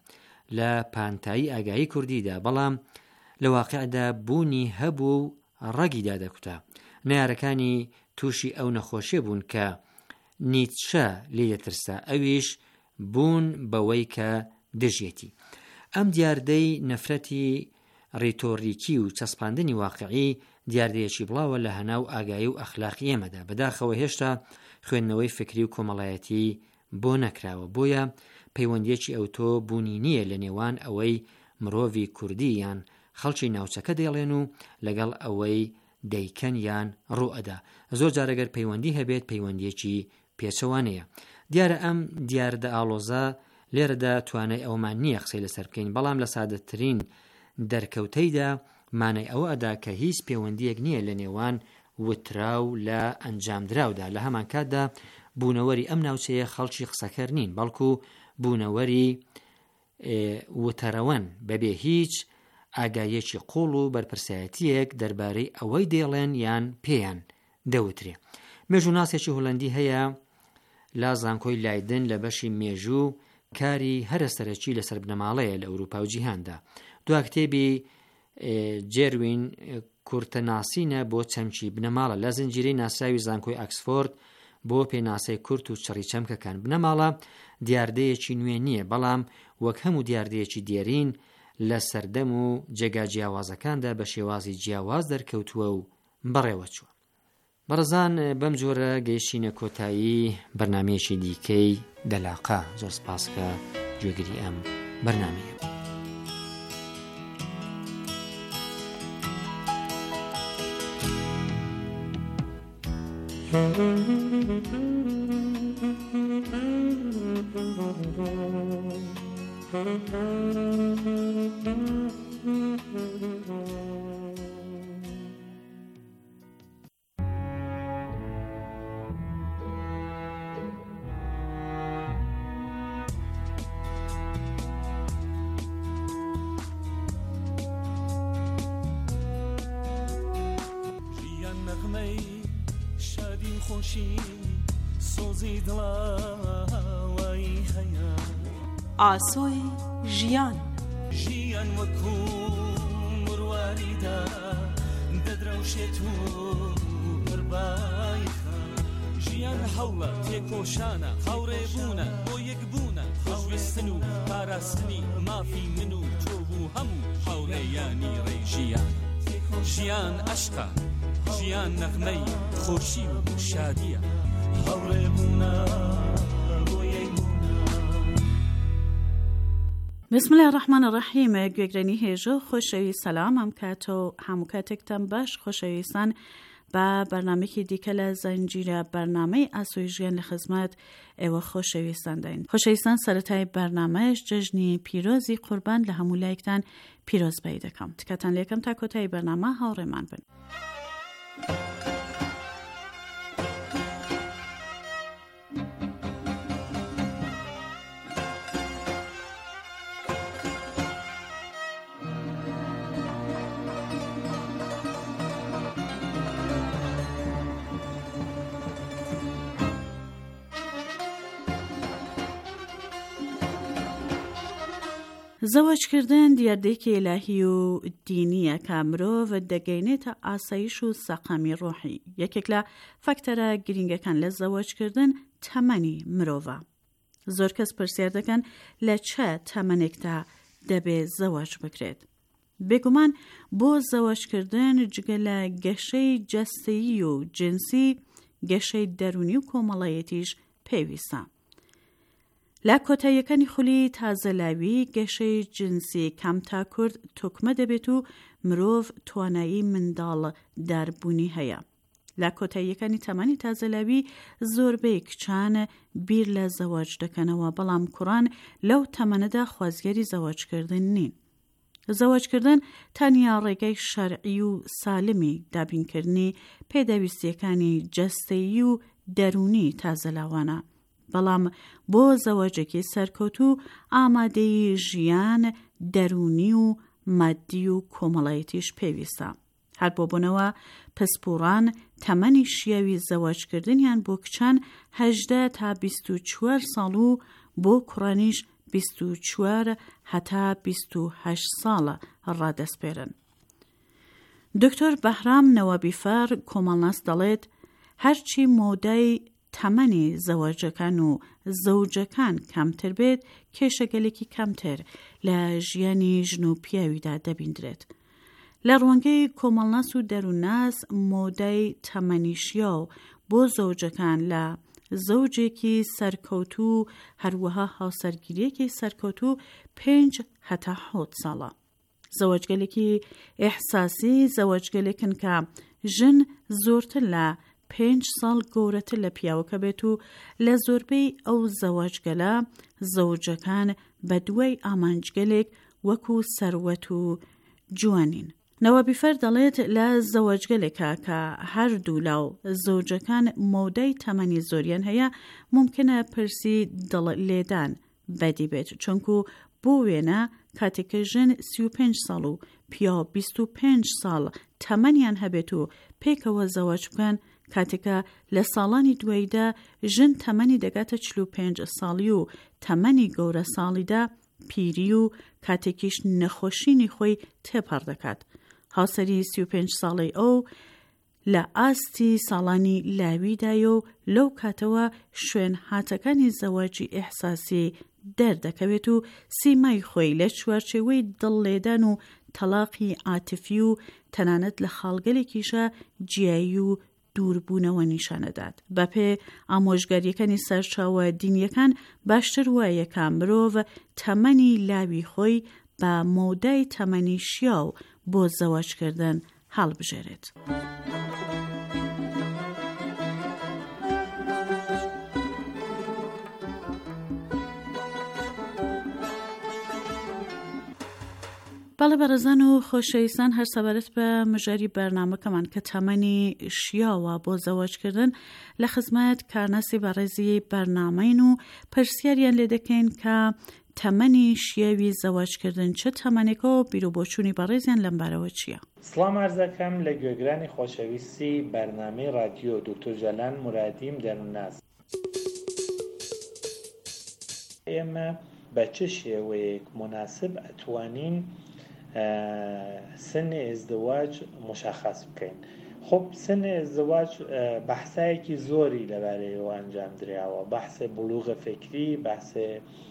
لە پانتایی ئاگایی کوردیدا، بەڵام لە واقعدا بوونی هەبوو ڕەگیدا دەکوتا. نارەکانی تووشی ئەو نەخۆشیە بوون کە نیتشە لێ دەترسا، ئەویش بوون بەوەی کە دژێتی. ئەم دیاردەی نەفرەتی ڕیتۆریکی و چەسپاندنی واقعی دیاردەیەکی بڵاوە لە هەناو ئاگایی و ئەخلاقی ئێمەدا. بەداخەوە هێشتا خوێندنەوەی فکری و کۆمەڵایەتی بۆ نەکراوە، بۆیە پەیوەندیەکی ئەوتۆ بوونی نییە لە نێوان ئەوەی مرۆڤی کوردی یان خەڵکی ناوچەکە دەیڵێن و لەگەڵ ئەوەی دەیکەن یان ڕوئەدا. زۆر جارەگەر پەیوەندی هەبێت پەیوەندیەکی پێچەوانەیە. دیارە ئەم دیاردە ئاڵۆزە لێرەدا توانای ئەومان نییە قسەی لەسەر بکەین، بەڵام لە سادەترین دەرکەوتەیدا مانای ئەوە ئەدا کە هیچ پەیوەندیەک نییە لە نێوان وتراو لە ئەنجامدراودا. لە هەمان کاتدا بوونەوەری ئەم ناوچەیە خەڵکی قسەکەر نین، بەڵکو بوونەوەری وتەرەوەن بەبێ هیچ ئاگایەکی قوڵ و بەرپرسایەتیەک دەربارەی ئەوەی دێڵێن یان پێیان دەوترێ. مێژووناسێکی هۆڵەندی هەیە لا زانکۆی لایدن لە بەشی مێژوو کاری هەرە سەرەکی لەسەر بنەماڵەیە لە ئەوروپا و جیهاندا. دوا کتێبی جێروین کورتەناسینە بۆ چەمکی بنەماڵە لە زنجیرەی ناسراوی زانکۆی ئەکسفۆرد بۆ پێناسەی کورت و چڕی چەمکەکان. بنەماڵە دیاردەیەکی نوێ نییە، بەڵام وەک هەموو دیاردەیەکی دێرین لە سەردەم و جێگا جیاوازەکاندا بە شێوازی جیاواز دەرکەوتووە و بەڕێوە چووە. بەڕزان بەم جۆرە گەیشتینە کۆتایی بەرنامەیەکی دیکەی دەلاقا. زۆر سپاس کە گوێگری ئەم بەرنامەیە. ئاسۆی ژیان ژیان وەکو مڕواریدا دەدرەوشێت و بڕبایخە. ژیان هەوڵە تێکۆشانە، هاوڕێبوونە بۆ یەکبوونە، خۆشویستن و پاراستنی مافی من و تۆ و هەموو هاوڕێیانی ڕێژیان. ژیان عەشقە، ژیان نەغمەی خۆشی و شادیە، هاوڕێبوونە بۆ یەکبوونە. بسم الله الرحمن الرحیم. گوێگرانی هێژە خۆشەوی سەلام ئەم کاتۆ هەموو کاتێکتان باش. خۆشەویستان بە بەرنامەیەکی دیکە لە زەنجیرە بەرنامەی ئاسۆی ژیان لە خزمەت ئێوە خۆشەویستان داین. خۆشەویستان سەرەتای بەرنامەش جەژنی پیرۆزی قوربان لە هەموو لایەکتان پیرۆزبایی دەکەم. تکاتان لێکم تا کۆتایی بەرنامە هاوڕێمان بن. زەواجکردن دیاردەیەکی ئیلاهی و دینیە کە مرۆڤ دەگەینێتە ئاسایش و سەقامی ڕۆحی. یەکێک لە فاکتەرە گرنگەکان لە زەواجکردن تەمەنی مرۆڤە. زۆر کەس پرسیار دەکەن لە چه تەمەنێکدا دەبێ زەواج بکرێت. بێگومان بۆ زەواجکردن جگە لە گەشەی جەستەیی و جنسی، گەشەی دەرونی و کۆمەڵایەتیش پێویستە. لە کۆتاییەکانی خولی تازەلاوی گەشەی جنسی کەم تا کورد توکمە دەبێت و مرۆڤ توانایی منداڵ داربوونی هەیە. لە کۆتاییەکانی تەمەنی تازەلاوی زۆربەی کچان بیر لە زەواج دەکەنەوە، بەڵام کوڕان لەو تەمەنەدا خوازگەری زەواجکردن نین. زەواجکردن تەنیا ڕێگەی شەرعی و سالمی دابینکردنی پێداویستیەکانی جەستەیی و دەرونی تازەلاوانە، بەڵام بۆ زەواجێکی سەرکەوتوو ئامادەی ژیان دەرونی و مادی و کۆمەڵایەتیش پێویستە. هەر بۆ بوونەوە پسپۆڕان تەمەنی شیاوی زەواجکردنیان بۆ کچان 18 تا 24 ساڵ و بۆ کوڕانیش 24 هەتا 28 ساڵە ڕادەسپێرن. دکتۆر بەهرام نەوابیفەر کۆمەڵناس دەڵێت هەرچی مۆدای تەمەنی زەواجەکان و زەوجەکان کەمتر بێت کێشەگەلێکی کەمتر لە ژیانی ژن و پیاویدا دەبیندرێت. لە ڕوانگەی کۆمەڵناس و دەرووناس مۆدای تەمەنیشیا و بۆ زەوجەکان لە زەوجێکی سەرکەوتوو هەروەها هاوسەرگیریەکی سەرکەوتوو 5 هەتا 7 ساڵە. زەواجگەلێکی ئیحساسی زەواجگەلێکن کە ژن زۆرتر لە 5 ساڵ گەورەتر لە پیاوەکە بێت و لە زۆربەی ئەو زەواجگەلە زەوجەکان بە دوای ئامانجگەلێک وەکو سەروەت و جوانین. نەوابیفەر دەڵێت لە زەواجگەلێکە کە هەردوو لاو زەوجەکان مۆدەی تەمەنی زۆریان هەیە ممکنە پرسی دڵلێدان بەدی بێت، چونکو بۆ وێنە کاتێکە ژن 35 ساڵ و پیا 25 ساڵ تەمەنیان هەبێت و پێکەوە زەواج بکەن، کاتێکە لە ساڵانی دواییدا ژن تەمەنی دەگاتە 45 ساڵی و تەمەنی گەورە ساڵیدا پیری و کاتێکیش نەخۆشینی خۆی تێپەڕ دەکات. هاوسەری 35 ساڵی ئەو لە ئاستی ساڵانی لاویدایە و لەو کاتەوە شوێن هاتەکانی زەواجی ئیحساسی دەردەکەوێت و سیمای خۆی لە چوارچێوەی دڵلێدان و تەلاقی عاتیفی و تەنانەت لە خاڵگەلێکیشە جیایی و دووربوونەوە نیشانەدات. بەپێ ئامۆژگاریەکانی سەرچاوە دینیەکان باشتر وایە کە مرۆڤ تەمەنی لاوی خۆی بە مۆدای تەمەنی شیاو بۆ زەواجکردن هەڵبژێرێت. بەڵێ بەڕێزان و خۆشەویستان، هەر سەبارەت بە مژاری بەرنامەکەمان کە تەمەنی شیاوە بۆ زەواجکردن لە خزمەت کارناسی بەڕێزی بەرنامەین و پرسیاریان لێ دەکەین کە تەمەنی شیاوی زەواجکردن چه تەمەنێکەوە بیرۆبۆچوونی بەڕێزیان لەمبارەوە چییە؟ سڵام عەرزەکەم لە گوێگرانی خۆشەویستی بەرنامەی رادیۆ دکتۆر جەلان مورادیم دەرووناس. ئێمە بە چه شێوەیەک مناسب ئەتوانین سن ازدواج مشخص بکەین؟ خب سن ازدواج بەحسایەکی زۆری لەبارەیەوە ئەنجام درراوە، بەحسە بلوغ فکری، بەحسە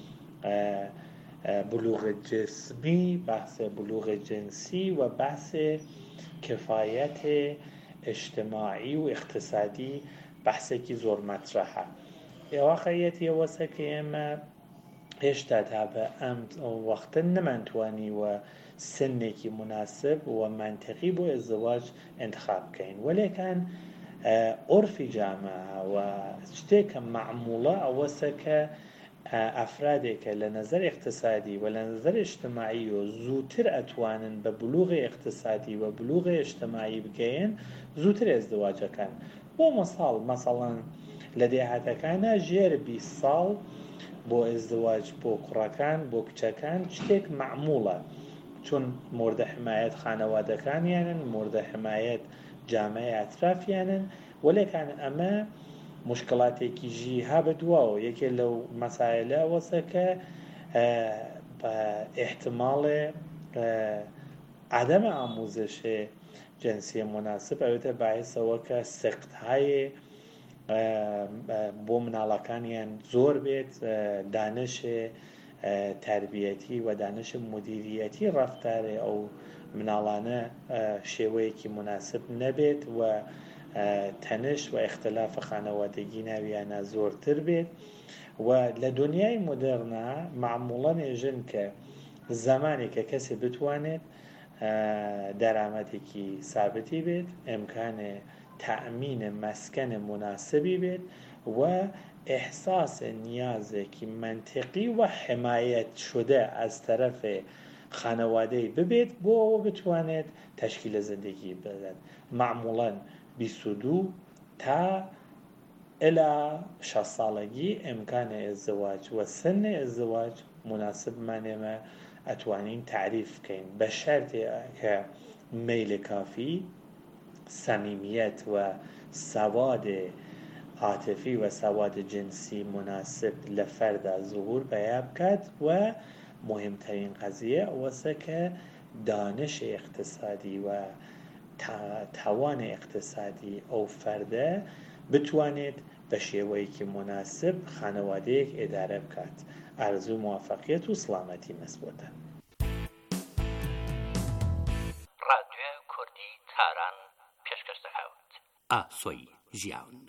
بلوغ جسمی، بەحسە بلوغ جنسی و بەحسە کفایەت اجتماعی و اقتصادی بەحسێکی زۆر مەطرحە. واقعیەتی ئەوەسە کە ئێمە هێشتا تا بە ئەم وەختە نەمانتوانیوە سنێکی مناسب و منطقی بۆ ئەزدواج انتخاب بکەین، وەلێکان عرفی جامعە و شتێکە معموڵە ئەوەسە کە ئەفرادێکە لە نظر اقتصادی و لە نظر اجتماعی و زووتر ئەتوانن بە بلوغ اقتصادی و بلوغ اجتماعی بگەین زووتر ئەزدواجەکان. بۆ مەسەڵەن لە دێهاتەکانە ژێر 20 ساڵ بۆ ئەزدواج بۆ کوڕەکان بۆ کچەکان شتێک معموڵە، چون مورد حمایەت خانەوادەکانیانن، مورد حمایەت جامعە ئەترافیانن، وەلێکان ئەمە مشکلاتێکی ژی هابدووەوە. یەکێ لەو مەسایلە وەسە کە احتماڵێ عدەمە ئاموزشێ جنسی مناسب ئەوێتە باعثەوە کە سەقتهای بۆ مناڵەکانیان زۆر بێت، دانشێ تربیەتی و دانش مدیریەتی ڕەفتارێ ئەو مناڵانە شێوەیەکی مناسب نەبێت و تەنش و اختلافە خانەوادەگی ناویانە زۆرتر بێت. و لە دنیای مدرنا معموڵەن ئێژن کە زمانێک کە کەسێ بتوانێت دەرامەتێکی سابتی بێت، ئیمکانێ تأمین مسکن مناسبی بێت و احساس نیازێکی منطقی و حمایت شده از طرف خانواده‌ای ببێت بۆ ئەوە بتوانێت تشکیل زندگی بدات. معمولاً 22 تا إلى 60 ساڵگی ئیمکان ازدواج و سن ازدواج مناسب مانێمە ئەتوانین تعریف بکەین بە شەرتێ کە میل کافی، صمیمیت و سواد عاطفی و سواد جنسی مناسب لفرد ظهور بیاب کرد و مهمترین قضیه اوسه که دانش اقتصادی و توان اقتصادی او فرده بتوانید به شێوەیەکی مناسب خانەوادەیەک ئێدارە بکات. ئارزوو موفقیت و سلامەتی مەسبوتە. رادیۆ کوردی تاران پێشکەش دەکەوت. ئاسۆی ژیان.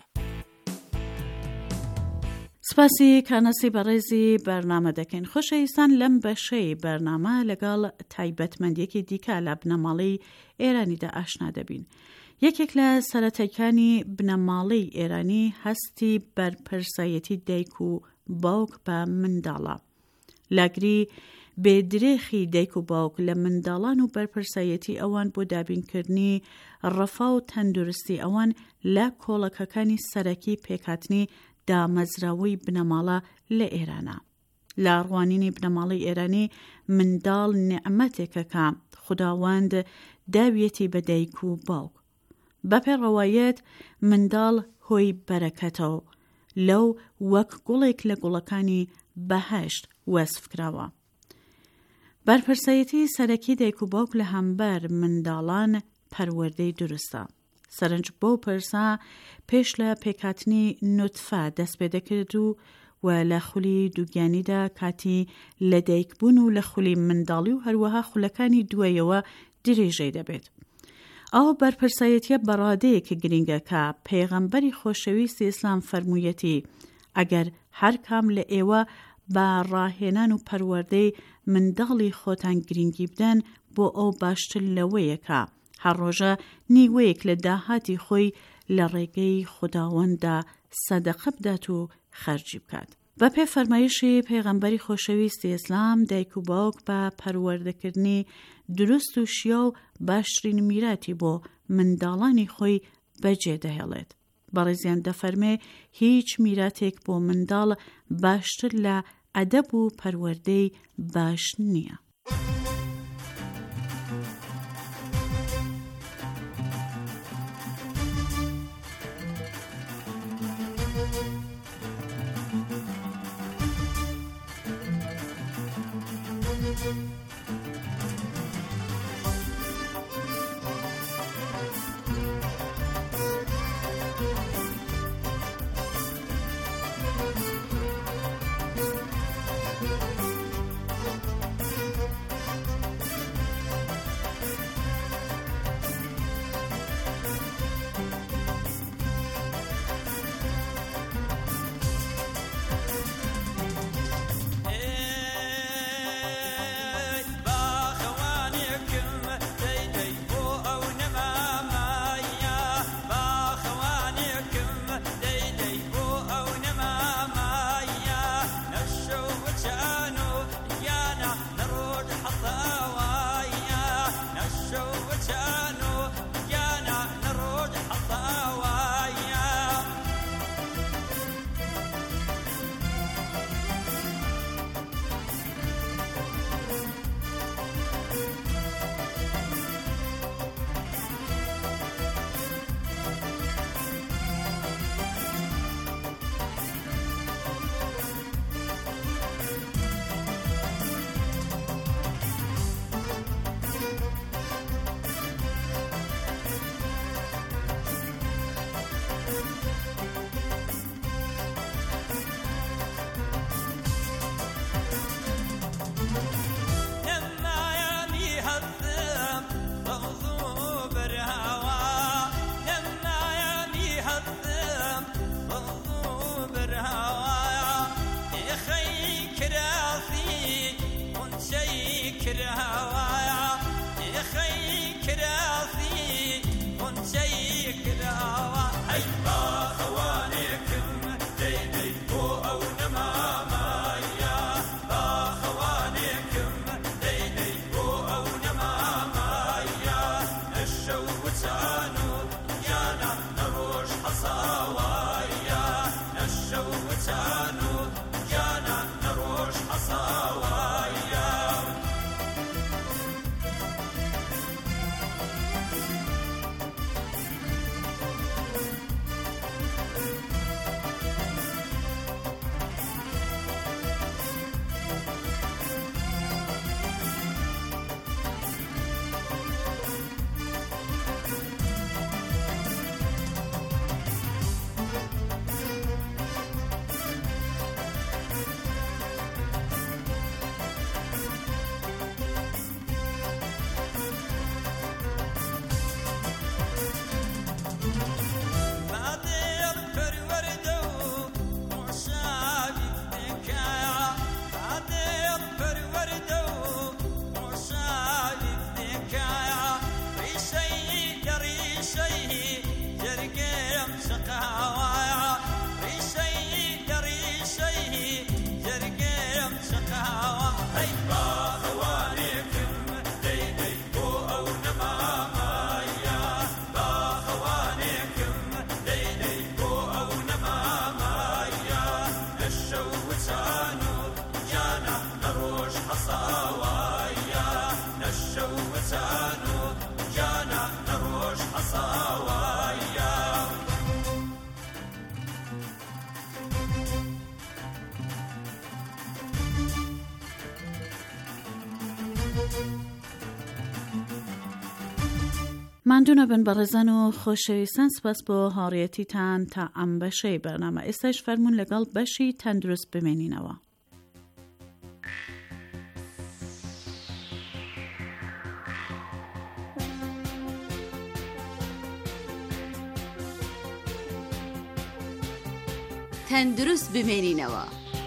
سپاسی کانەسی بەڕێزی بەرنامە دەکەین. خۆشەویستان، لەم بەشەی بەرنامە لەگەڵ تایبەتمەندیەکی دیکە لە بنەماڵەی ئێرانیدا ئاشنا دەبین. یەکێک لە سەرەتایەکانی بنەماڵەی ئێرانی هەستی بەرپرسایەتی دایک و باوک بە منداڵە. لاگری بێدرێخی دایک و باوک لە منداڵان و بەرپرسایەتی ئەوان بۆ دابینکردنی ڕەفا و تەندروستی ئەوان لە کۆڵەکەکانی سەرەکی پێکهاتنی دامەزراوەی بنەماڵە لە ئێرانە. لە ڕوانینی بنەماڵی ئێرانی منداڵ نعمەتێکە کە خوداوەند داویەتی بە دایک و باوک. بەپێ ڕەوایەت منداڵ هۆی بەرەکەتەوە، لەو وەک گوڵێک لە گوڵەکانی بەهەشت وەسف کراوە. بەرپرسایەتی سەرەکی دایک و باوک لە هەمبەر منداڵان پەروەردەی دروستە. سەرنج بۆ پرسا پێش لە پێکهاتنی نوتفە دەست پێ دەکرد و لە خولی دووگیانیدا کاتی لە دایکبوون و لە خولی منداڵی و هەروەها خولەکانی دوایەوە درێژەی دەبێت. ئەو بەرپرسایەتیە بەڕادەیەکی گرینگە کە پێغەمبەری خۆشەویستی ئیسلام فەرموویەتی ئەگەر هەر کام لە ئێوە بە ڕاهێنان و پەروەردەی منداڵی خۆتان گرنگی بدەن بۆ ئەو باشتر لەوەیەکە هەر ڕۆژە نیوەیەک لە داهاتی خۆی لە ڕێگەی خوداوەندا سەدەقە بدات و خەرجی بکات. بە پێ فەرمایشی پێغەمبەری خۆشەویستی ئیسلام دایک و باوک بە پەروەردەکردنی دروست و شیا و باشترین میراتی بۆ منداڵانی خۆی بەجێ دەهێڵێت. بەڕێزیان دەفەرمێ هیچ میراتێک بۆ منداڵ باشتر لە ئەدەب و پەروەردەی باش نییە. ماندوو بن بەڕێزان و خۆشەویستان، سپاس بۆ هاوڕێیەتیتان تا ئەم بەشەی بەرنامە. ئێستاش فەرموون لەگەڵ بەشی تەندروست بمێنینەوە. تەندروست بمێنینەوە.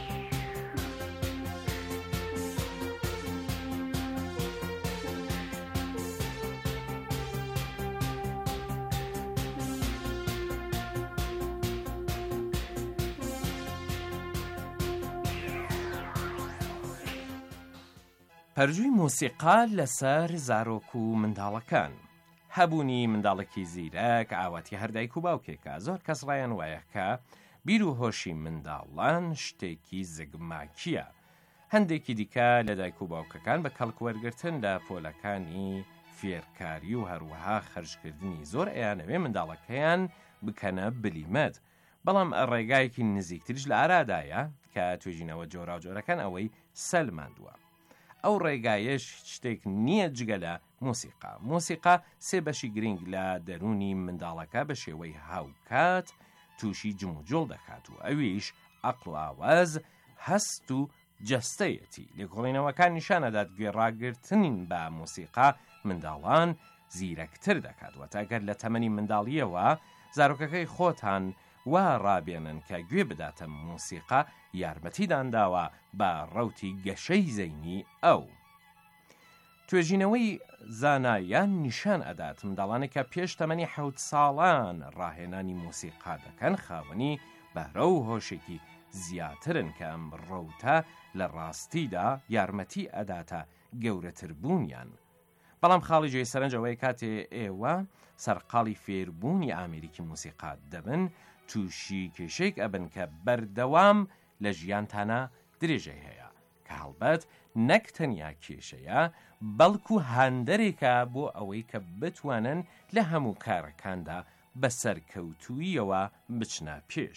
پەرژووی مۆسیقا لەسەر زارۆک و منداڵەکان. هەبوونی منداڵێکی زیرەک ئاواتی هەردایک و باوکێکە. زۆر کەس ڕایان وایە کە بیر و هۆشی منداڵان شتێکی زگماکیە. هەندێکی دیکە لە دایک و باوکەکان بە کەڵکوەرگرتن لە پۆلەکانی فێرکاری و هەروەها خەرجکردنی زۆر ئەیانەوێ منداڵەکەیان بکەنە بلیمەت. بەڵام ڕێگایەکی نزیکتریش لە ئارادایە کە توێژینەوە جۆرا و جۆرەکان ئەوەی سەلماندووە. ئەو ڕێگایش شتێک نییە جگە لە مۆسیقا. مۆسیقا سێ بەشی گرنگ لە دەرونی منداڵەکە بە شێوەی هاوکات تووشی جم و جۆڵ دەکات و ئەویش عەقڵ و ئاواز، هەست و جەستەیەتی. لێکۆڵینەوەکان نیشانەدات گوێڕاگرتنین بە مۆسیقا منداڵان زیرەکتر دەکات. وەتەگەر لە تەمەنی منداڵیەوە زارۆکەکەی خۆتان وا ڕابێنن کە گوێ بداتە مۆسیقا، یارمەتیدانداوە بە ڕەوتی گەشەی زەینی ئەو. توێژینەوەی زانایان نیشان ئەدات منداڵانێکە پێش تەمەنی 7 ساڵان ڕاهێنانی مۆسیقا دەکەن خاوەنی بەرە و هۆشێکی زیاترن کە ئەم ڕەوتە لە ڕاستیدا یارمەتی ئەداتە گەورەتر بوونیان. بەڵام خاڵی جێی سەرنجەوەی کاتێ ئێوە سەرقاڵی فێربوونی ئامێریکی مۆسیقا دەبن، تووشی کێشەیەک ئەبن کە بەردەوام لە ژیانتانە درێژەی هەیە، کە هەڵبەت نەک تەنیا کێشەیە بەڵکو هاندەرێکە بۆ ئەوەی کە بتوانن لە هەموو کارەکاندا بە سەرکەوتوویەوە بچنە پێش.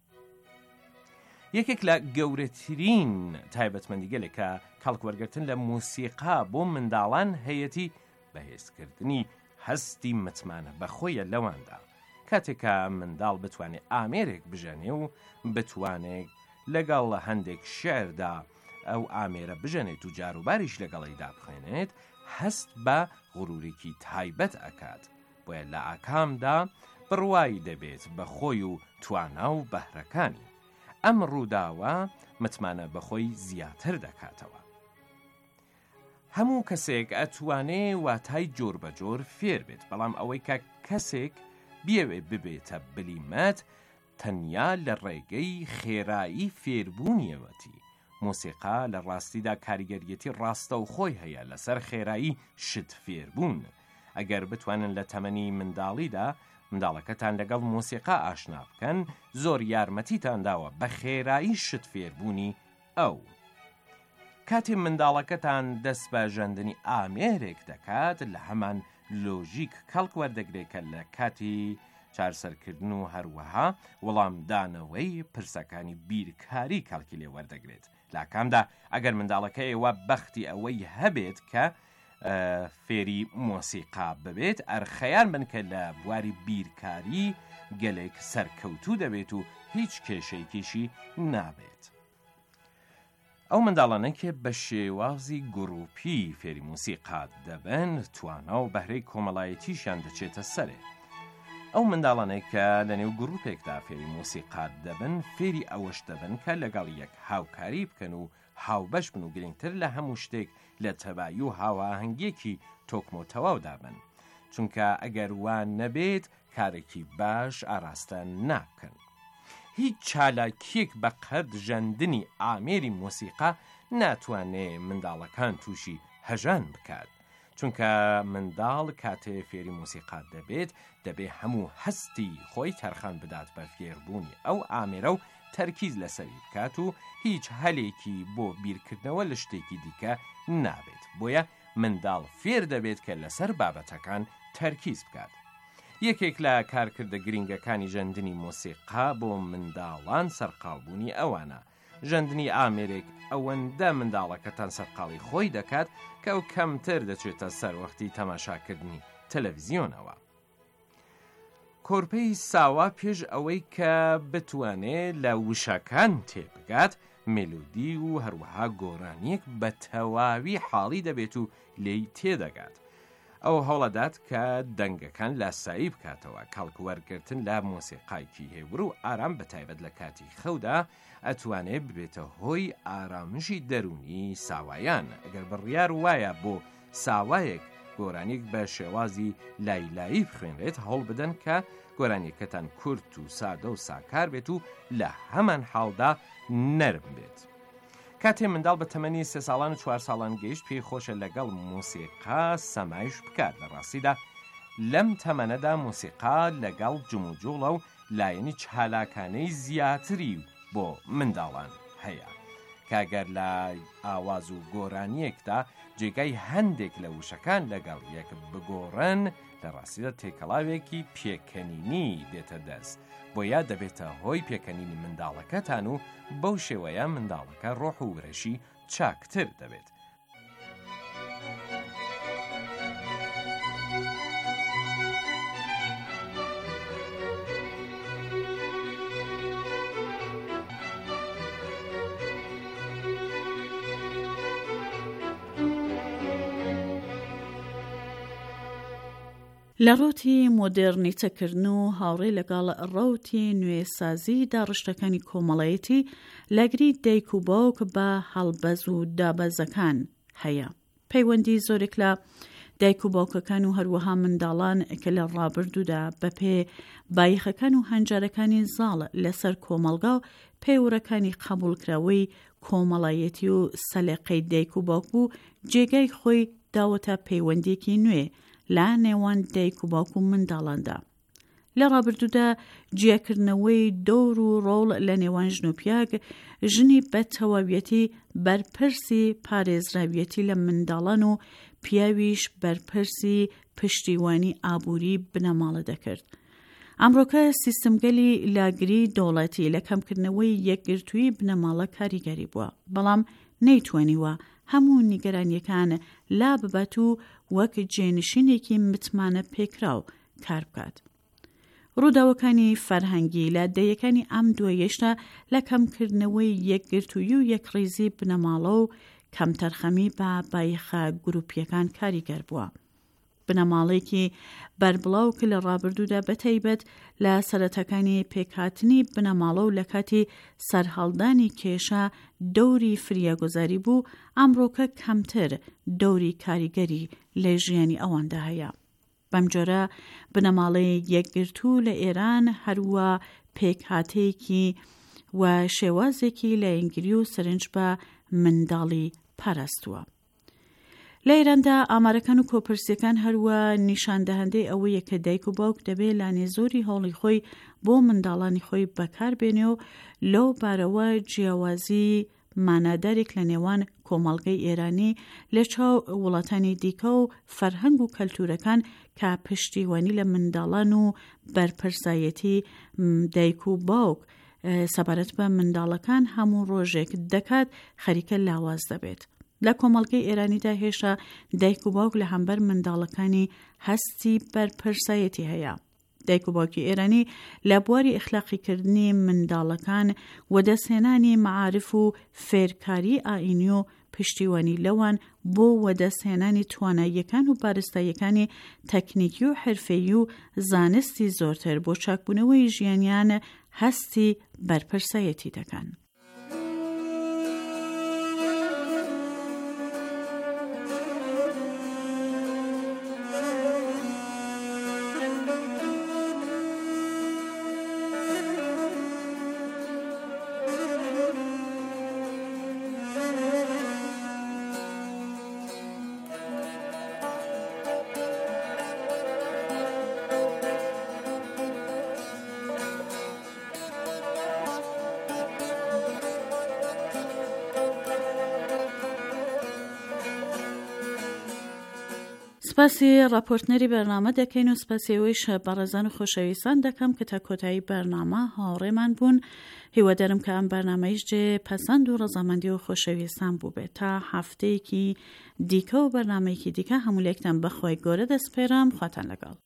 یەکێک لە گەورەترین تایبەتمەندیگەلێکە کەڵکوەرگرتن لە مۆسیقا بۆ منداڵان هەیەتی بەهێزکردنی هەستی متمانە بەخۆیە لەواندا. کاتێکە منداڵ بتوانێت ئامێرێک بژەنێ و بتوانێت لەگەڵ هەندێک شێعردا ئەو ئامێرە بژەنێت و جاروباریش لەگەڵیدا بخوێنێت، هەست بە غوروورێکی تایبەت ئەکات. بۆیە لە ئاکامدا بڕوایی دەبێت بە خۆی و توانا و بەهرەکانی. ئەم ڕووداوە متمانە بەخۆی زیاتر دەکاتەوە. هەموو کەسێک ئەتوانێ واتای جۆر بە جۆر فێر بێت، بەڵام ئەوەی کە کەسێک بیەوێ ببێتە بلیمەت تەنیا لە ڕێگەی خێرایی فێربوونیەوەتی. مۆسیقا لە ڕاستیدا کاریگەریەتی ڕاستە و خۆی هەیە لەسەر خێرایی شت فێربوون. ئەگەر بتوانن لە تەمەنی منداڵیدا منداڵەکەتان لەگەڵ مۆسیقا ئاشنا بکەن، زۆر یارمەتیتان داوە بە خێرایی شت فێربوونی ئەو. کاتێ منداڵەکەتان دەست بە ژەندنی ئامێرێک دەکات، لە هەمان لۆژیک کەڵک وەردەگرێت لە کاتی چارسەرکردن و هەروەها وەڵامدانەوەی پرسەکانی بیرکاری کەڵکی لێ وەردەگرێت. لاکامدا ئەگەر منداڵەکەیەوە بەختی ئەوەی هەبێت کە فێری مۆسیقا ببێت، ئەرخەیان بن کە لە بواری بیرکاری گەلێک سەرکەوتوو دەبێت و هیچ کێشەیەکیشی نابێت. ئەو منداڵانە کە بە شێوازی گروپی فێری مۆسیقا دەبن، توانا و بەهرەی کۆمەڵایەتیشیان دەچێتە سەرێ. ئەو منداڵانەی کە لە نێو گروپێکدا فێری مۆسیقا دەبن، فێری ئەوەش دەبن کە لەگەڵ یەک هاوکاری بکەن و هاوبەش بن و گرنگتر لە هەموو شتێک لە تەبایی و هاواهەنگێکی تۆکمۆتەواو دابن، چونکە ئەگەر وان نەبێت کارێکی باش ئاراستە ناکەن. هیچ چالاکیەک بە قەد ژەندنی ئامێری مۆسیقا ناتوانێ منداڵەکان تووشی هەژان بکات، چونکە منداڵ کاتێ فێری مۆسیقا دەبێ هەموو هەستی خۆی تەرخان بدات بە فێربوونی ئەو ئامێرە و تەرکیز لەسەری بکات و هیچ هەلێکی بۆ بیرکردنەوە لە شتێکی دیکە نابێت. بۆیە منداڵ فێر دەبێت کە لەسەر بابەتەکان تەرکیز بکات. یەکێک لە کارکردە گرنگەکانی ژەندنی مۆسیقا بۆ منداڵان سەرقاڵبوونی ئەوانە. ژەندنی ئامێرێک ئەوەندە منداڵەکەتان سەرقاڵی خۆی دەکات کە ئەو کەمتر دەچێتە سەر وەختی تەماشاکردنی تەلەڤیزیۆنەوە. کۆرپەی ساوا پێش ئەوەی کە بتوانێت لە وشەکان تێبگات، مێلودی و هەروەها گۆرانیەک بە تەواوی حاڵی دەبێت و لێی تێدەگات. ئەو هەوڵەدات کە دەنگەکان لاسایی بکاتەوە. کاڵکوەرگرتن لە مۆسیقایکی هێور و ئارام بەتایبەت لە کاتی خەودا ئەتوانێت ببێتە هۆی ئارامشی دەرونی ساوایان. ئەگەر بڕیار وایە بۆ ساوایەک گۆرانیک بە شێوازی لایلایی بخوێنرێت، هەوڵ بدەن کە گۆرانیەکەتان کورت و سادە و ساکار بێت و لە هەمان حاڵدا نەرم بێت. کاتێ منداڵ بە تەمەنی 3 ساڵان و 4 ساڵان گەیشت، پێی خۆشە لەگەڵ مۆسیقا سەمایش بکات. لە ڕاستیدا لەم تەمەنەدا مۆسیقا لەگەڵ جموجوڵە و لایەنی چالاکانەی زیاتری بۆ منداڵان هەیە. کاگەر لە ئاواز و گۆرانیەکدا جێگای هەندێک لە وشەکان لەگەڵ یەک بگۆڕن، لە ڕاستیدا تێکەڵاوێکی پێکەنینی دێتە دەست، بۆیە دەبێتە هۆی پێکەنینی منداڵەکەتان و بەو شێوەیە منداڵەکە ڕۆح و ورەشی چاکتر دەبێت. لە ڕۆتی مۆدێرنیتەکردن و هاوڕێ لەگەڵ ڕەوتی نوێسازی داڕشتەکانی کۆمەڵایەتی لەگری دایک و باوک بە هەڵبەز و دابەزەکان هەیە. پەیوەندی زۆرێک لە دایک و باوکەکان و هەروەها منداڵان کە لە ڕابردوودا بەپێ بایخەکان و هەنجارەکانی زاڵ لەسەر کۆمەڵگا و پێوەرەکانی قبولکراوەی کۆمەڵایەتی و سەلێقەی دایک و باوک بوو، جێگای خۆی داوەتە پەیوەندێکی نوێ لە نێوان دایک و باوک و منداڵاندا. لە ڕابردوودا جیاکردنەوەی دەور و ڕۆڵ لە نێوان ژن و پیاگ، ژنی بە تەواویەتی بەرپرسی پارێزراویەتی لە منداڵان و پیاویش بەرپرسی پشتیوانی ئابووری بنەماڵە دەکرد. ئەمڕۆکە سیستمگەلی لاگری دەوڵەتی لە کەمکردنەوەی یەکگرتووی بنەماڵە کاریگەری بووە، بەڵام نەیتوانیوە هەموو نیگەرانیەکان لا ببات و وەک جێنشینێکی متمانە پێکراو کار بکات. ڕووداوەکانی فەرهەنگی لە دەیەکانی ئەم دووەیەشتا لە کەمکردنەوەی یەکگرتووی و یەکڕێزی بنەماڵە و کەمتەرخەمی بە بایخە گروپیەکان کاریگەر بووە. بنەماڵێکی بەربڵاو کە لە ڕابردوودا بەتایبەت لە سەرەتەکانی پێکهاتنی بنەماڵە و لە کاتی سەرهەڵدانی کێشە دەوری فریاگۆزاری بوو، ئەمڕۆکە کەمتر دەوری کاریگەری لە ژیانی ئەواندا هەیە. بەم جۆرە بنەماڵەی یەکگرتوو لە ئێران هەروە پێکهاتەیەکی و شێوازێکی لایەنگیری و سەرنج بە منداڵی پاراستووە. لە ئێراندا ئامارەکان و کۆپرسیەکان هەروە نیشاندەهەندەی ئەوەیە کە دایک و باوک دەبێت لانێ زۆری هەوڵی خۆی بۆ منداڵانی خۆی بەکاربێنێ و لەو بارەوە جیاوازی مانادارێک لە نێوان کۆمەڵگەی ئێرانی لە چاو وڵاتانی دیکە و فەرهەنگ و کەلتورەکان کە پشتیوانی لە منداڵان و بەرپرسایەتی دایک و باوک سەبارەت بە منداڵەکان هەموو ڕۆژێک دەکات خەریکە لاواز دەبێت. لە کۆمەڵگەی ئێرانیدا هێشتا دایک و باوک لە هەمبەر منداڵەکانی هەستی بەرپرسایەتی هەیە. دایک و باوکی ئێرانی لە بواری ئەخلاقیکردنی منداڵەکان و دەستهێنانی مەعارف و فێرکاری ئاینی و پشتیوانی لەوان بۆ وەدەستهێنانی تواناییەکان و بارستاییەکانی تەکنیکی و حرفەیی و زانستی زۆرتر بۆ چاکبوونەوەی ژیانیان هەستی بەرپرسایەتی دەکەن. سپاسی راپۆرتنەری بەرنامە دەکەین و سپاسیەوەیش بەڕێزان و خۆشەویستان دەکەم کە تا کۆتایی بەرنامە هاوڕێمان بوون. هیوادارم کە ئەم بەرنامەیش جێ پەسەند و ڕەزامەندی و خۆشەویستان بوو بێت. تا هەفتەیەکی دیکە و بەرنامەیەکی دیکە هەموو لێکتان بەخوای گەورە دەسپێرم. خواتان لەگەڵ.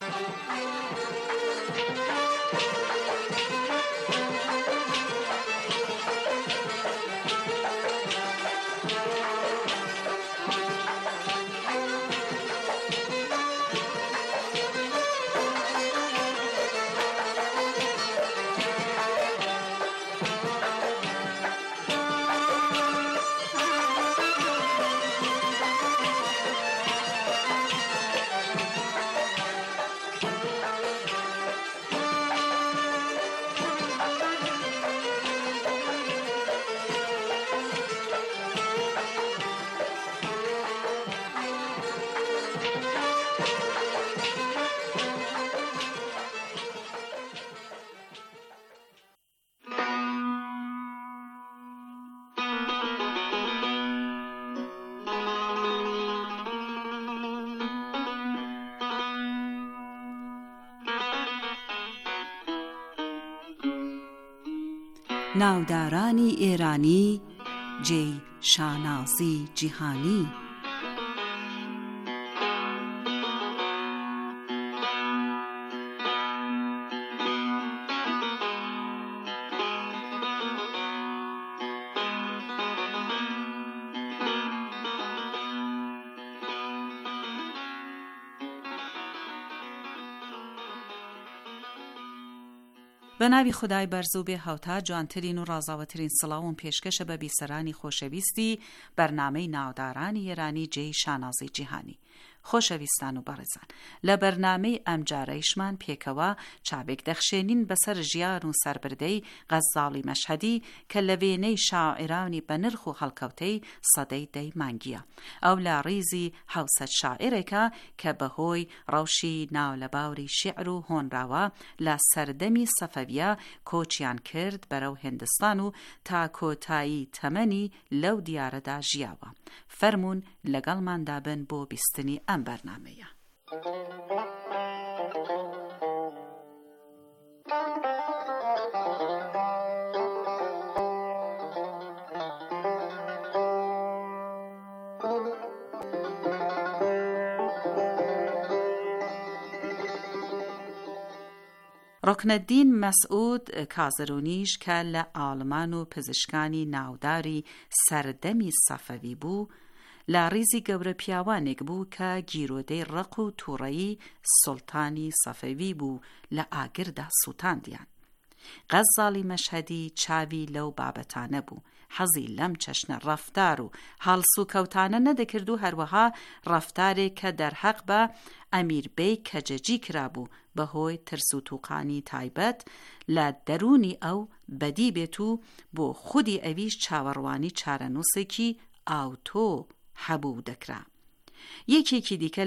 ناودارانی ئێرانی جێی شانازی جیهانی. بە ناوی خودای بەرزوو بێ هەوتا جوانترین و ڕازاوەترین سڵاو و پێشکەشە بە بیسەرانی خۆشەویستی بەرنامەی ناودارانی ئێرانی جێی شانازی جیهانی. خۆشەویستان و بەڕێزان، لە بەرنامەی ئەمجارەیشمان پێکەوە چابێک دەخشێنین بەسەر ژیان و سەربردەی غەزاڵی مەشهەدی کە لە وێنەی شاعرانی بە نرخ و هەڵکەوتەی سەدەی دەی مانگیە. ئەو لە ڕیزی حوسەت شاعرێکە کە بەهۆی ڕەوشی ناو لە باوری شیعر و هۆنراوە لە سەردەمی سەفەویە کۆچیان کرد بەرەو هێندستان و تا کۆتایی تەمەنی لەو دیارەدا ژیاوە. فەرموون لەگەڵماندا بن بۆ بیستنی ئەم بەرنامەیە. ڕۆکنەدین مەسعود کازرونیش کە لە ئاڵمان و پزیشکانی ناوداری سەردەمی سەفەوی بوو، لە ڕیزی گەورە پیاوانێک بوو کە گیرۆدەی ڕق و تووڕەیی سوڵتانی سەفەوی بوو لە ئاگردا سووتاندیان. غەزاڵی مەشهەدی چاوی لەو بابەتانە بوو، حەزی لەم چەشنە ڕەفتار و هەڵسوکەوتانە نەدەکرد و هەروەها ڕەفتارێک کە دەرحەق بە ئەمیربەی کەجەجی کرابوو بەهۆی ترس و تووقانی تایبەت لە دەرونی ئەو بەدی بێت و بۆ خودی ئەویش چاوەڕوانی چارەنووسێکی ئاوتۆ هەبوو دەکرا. یەکێکی دیکە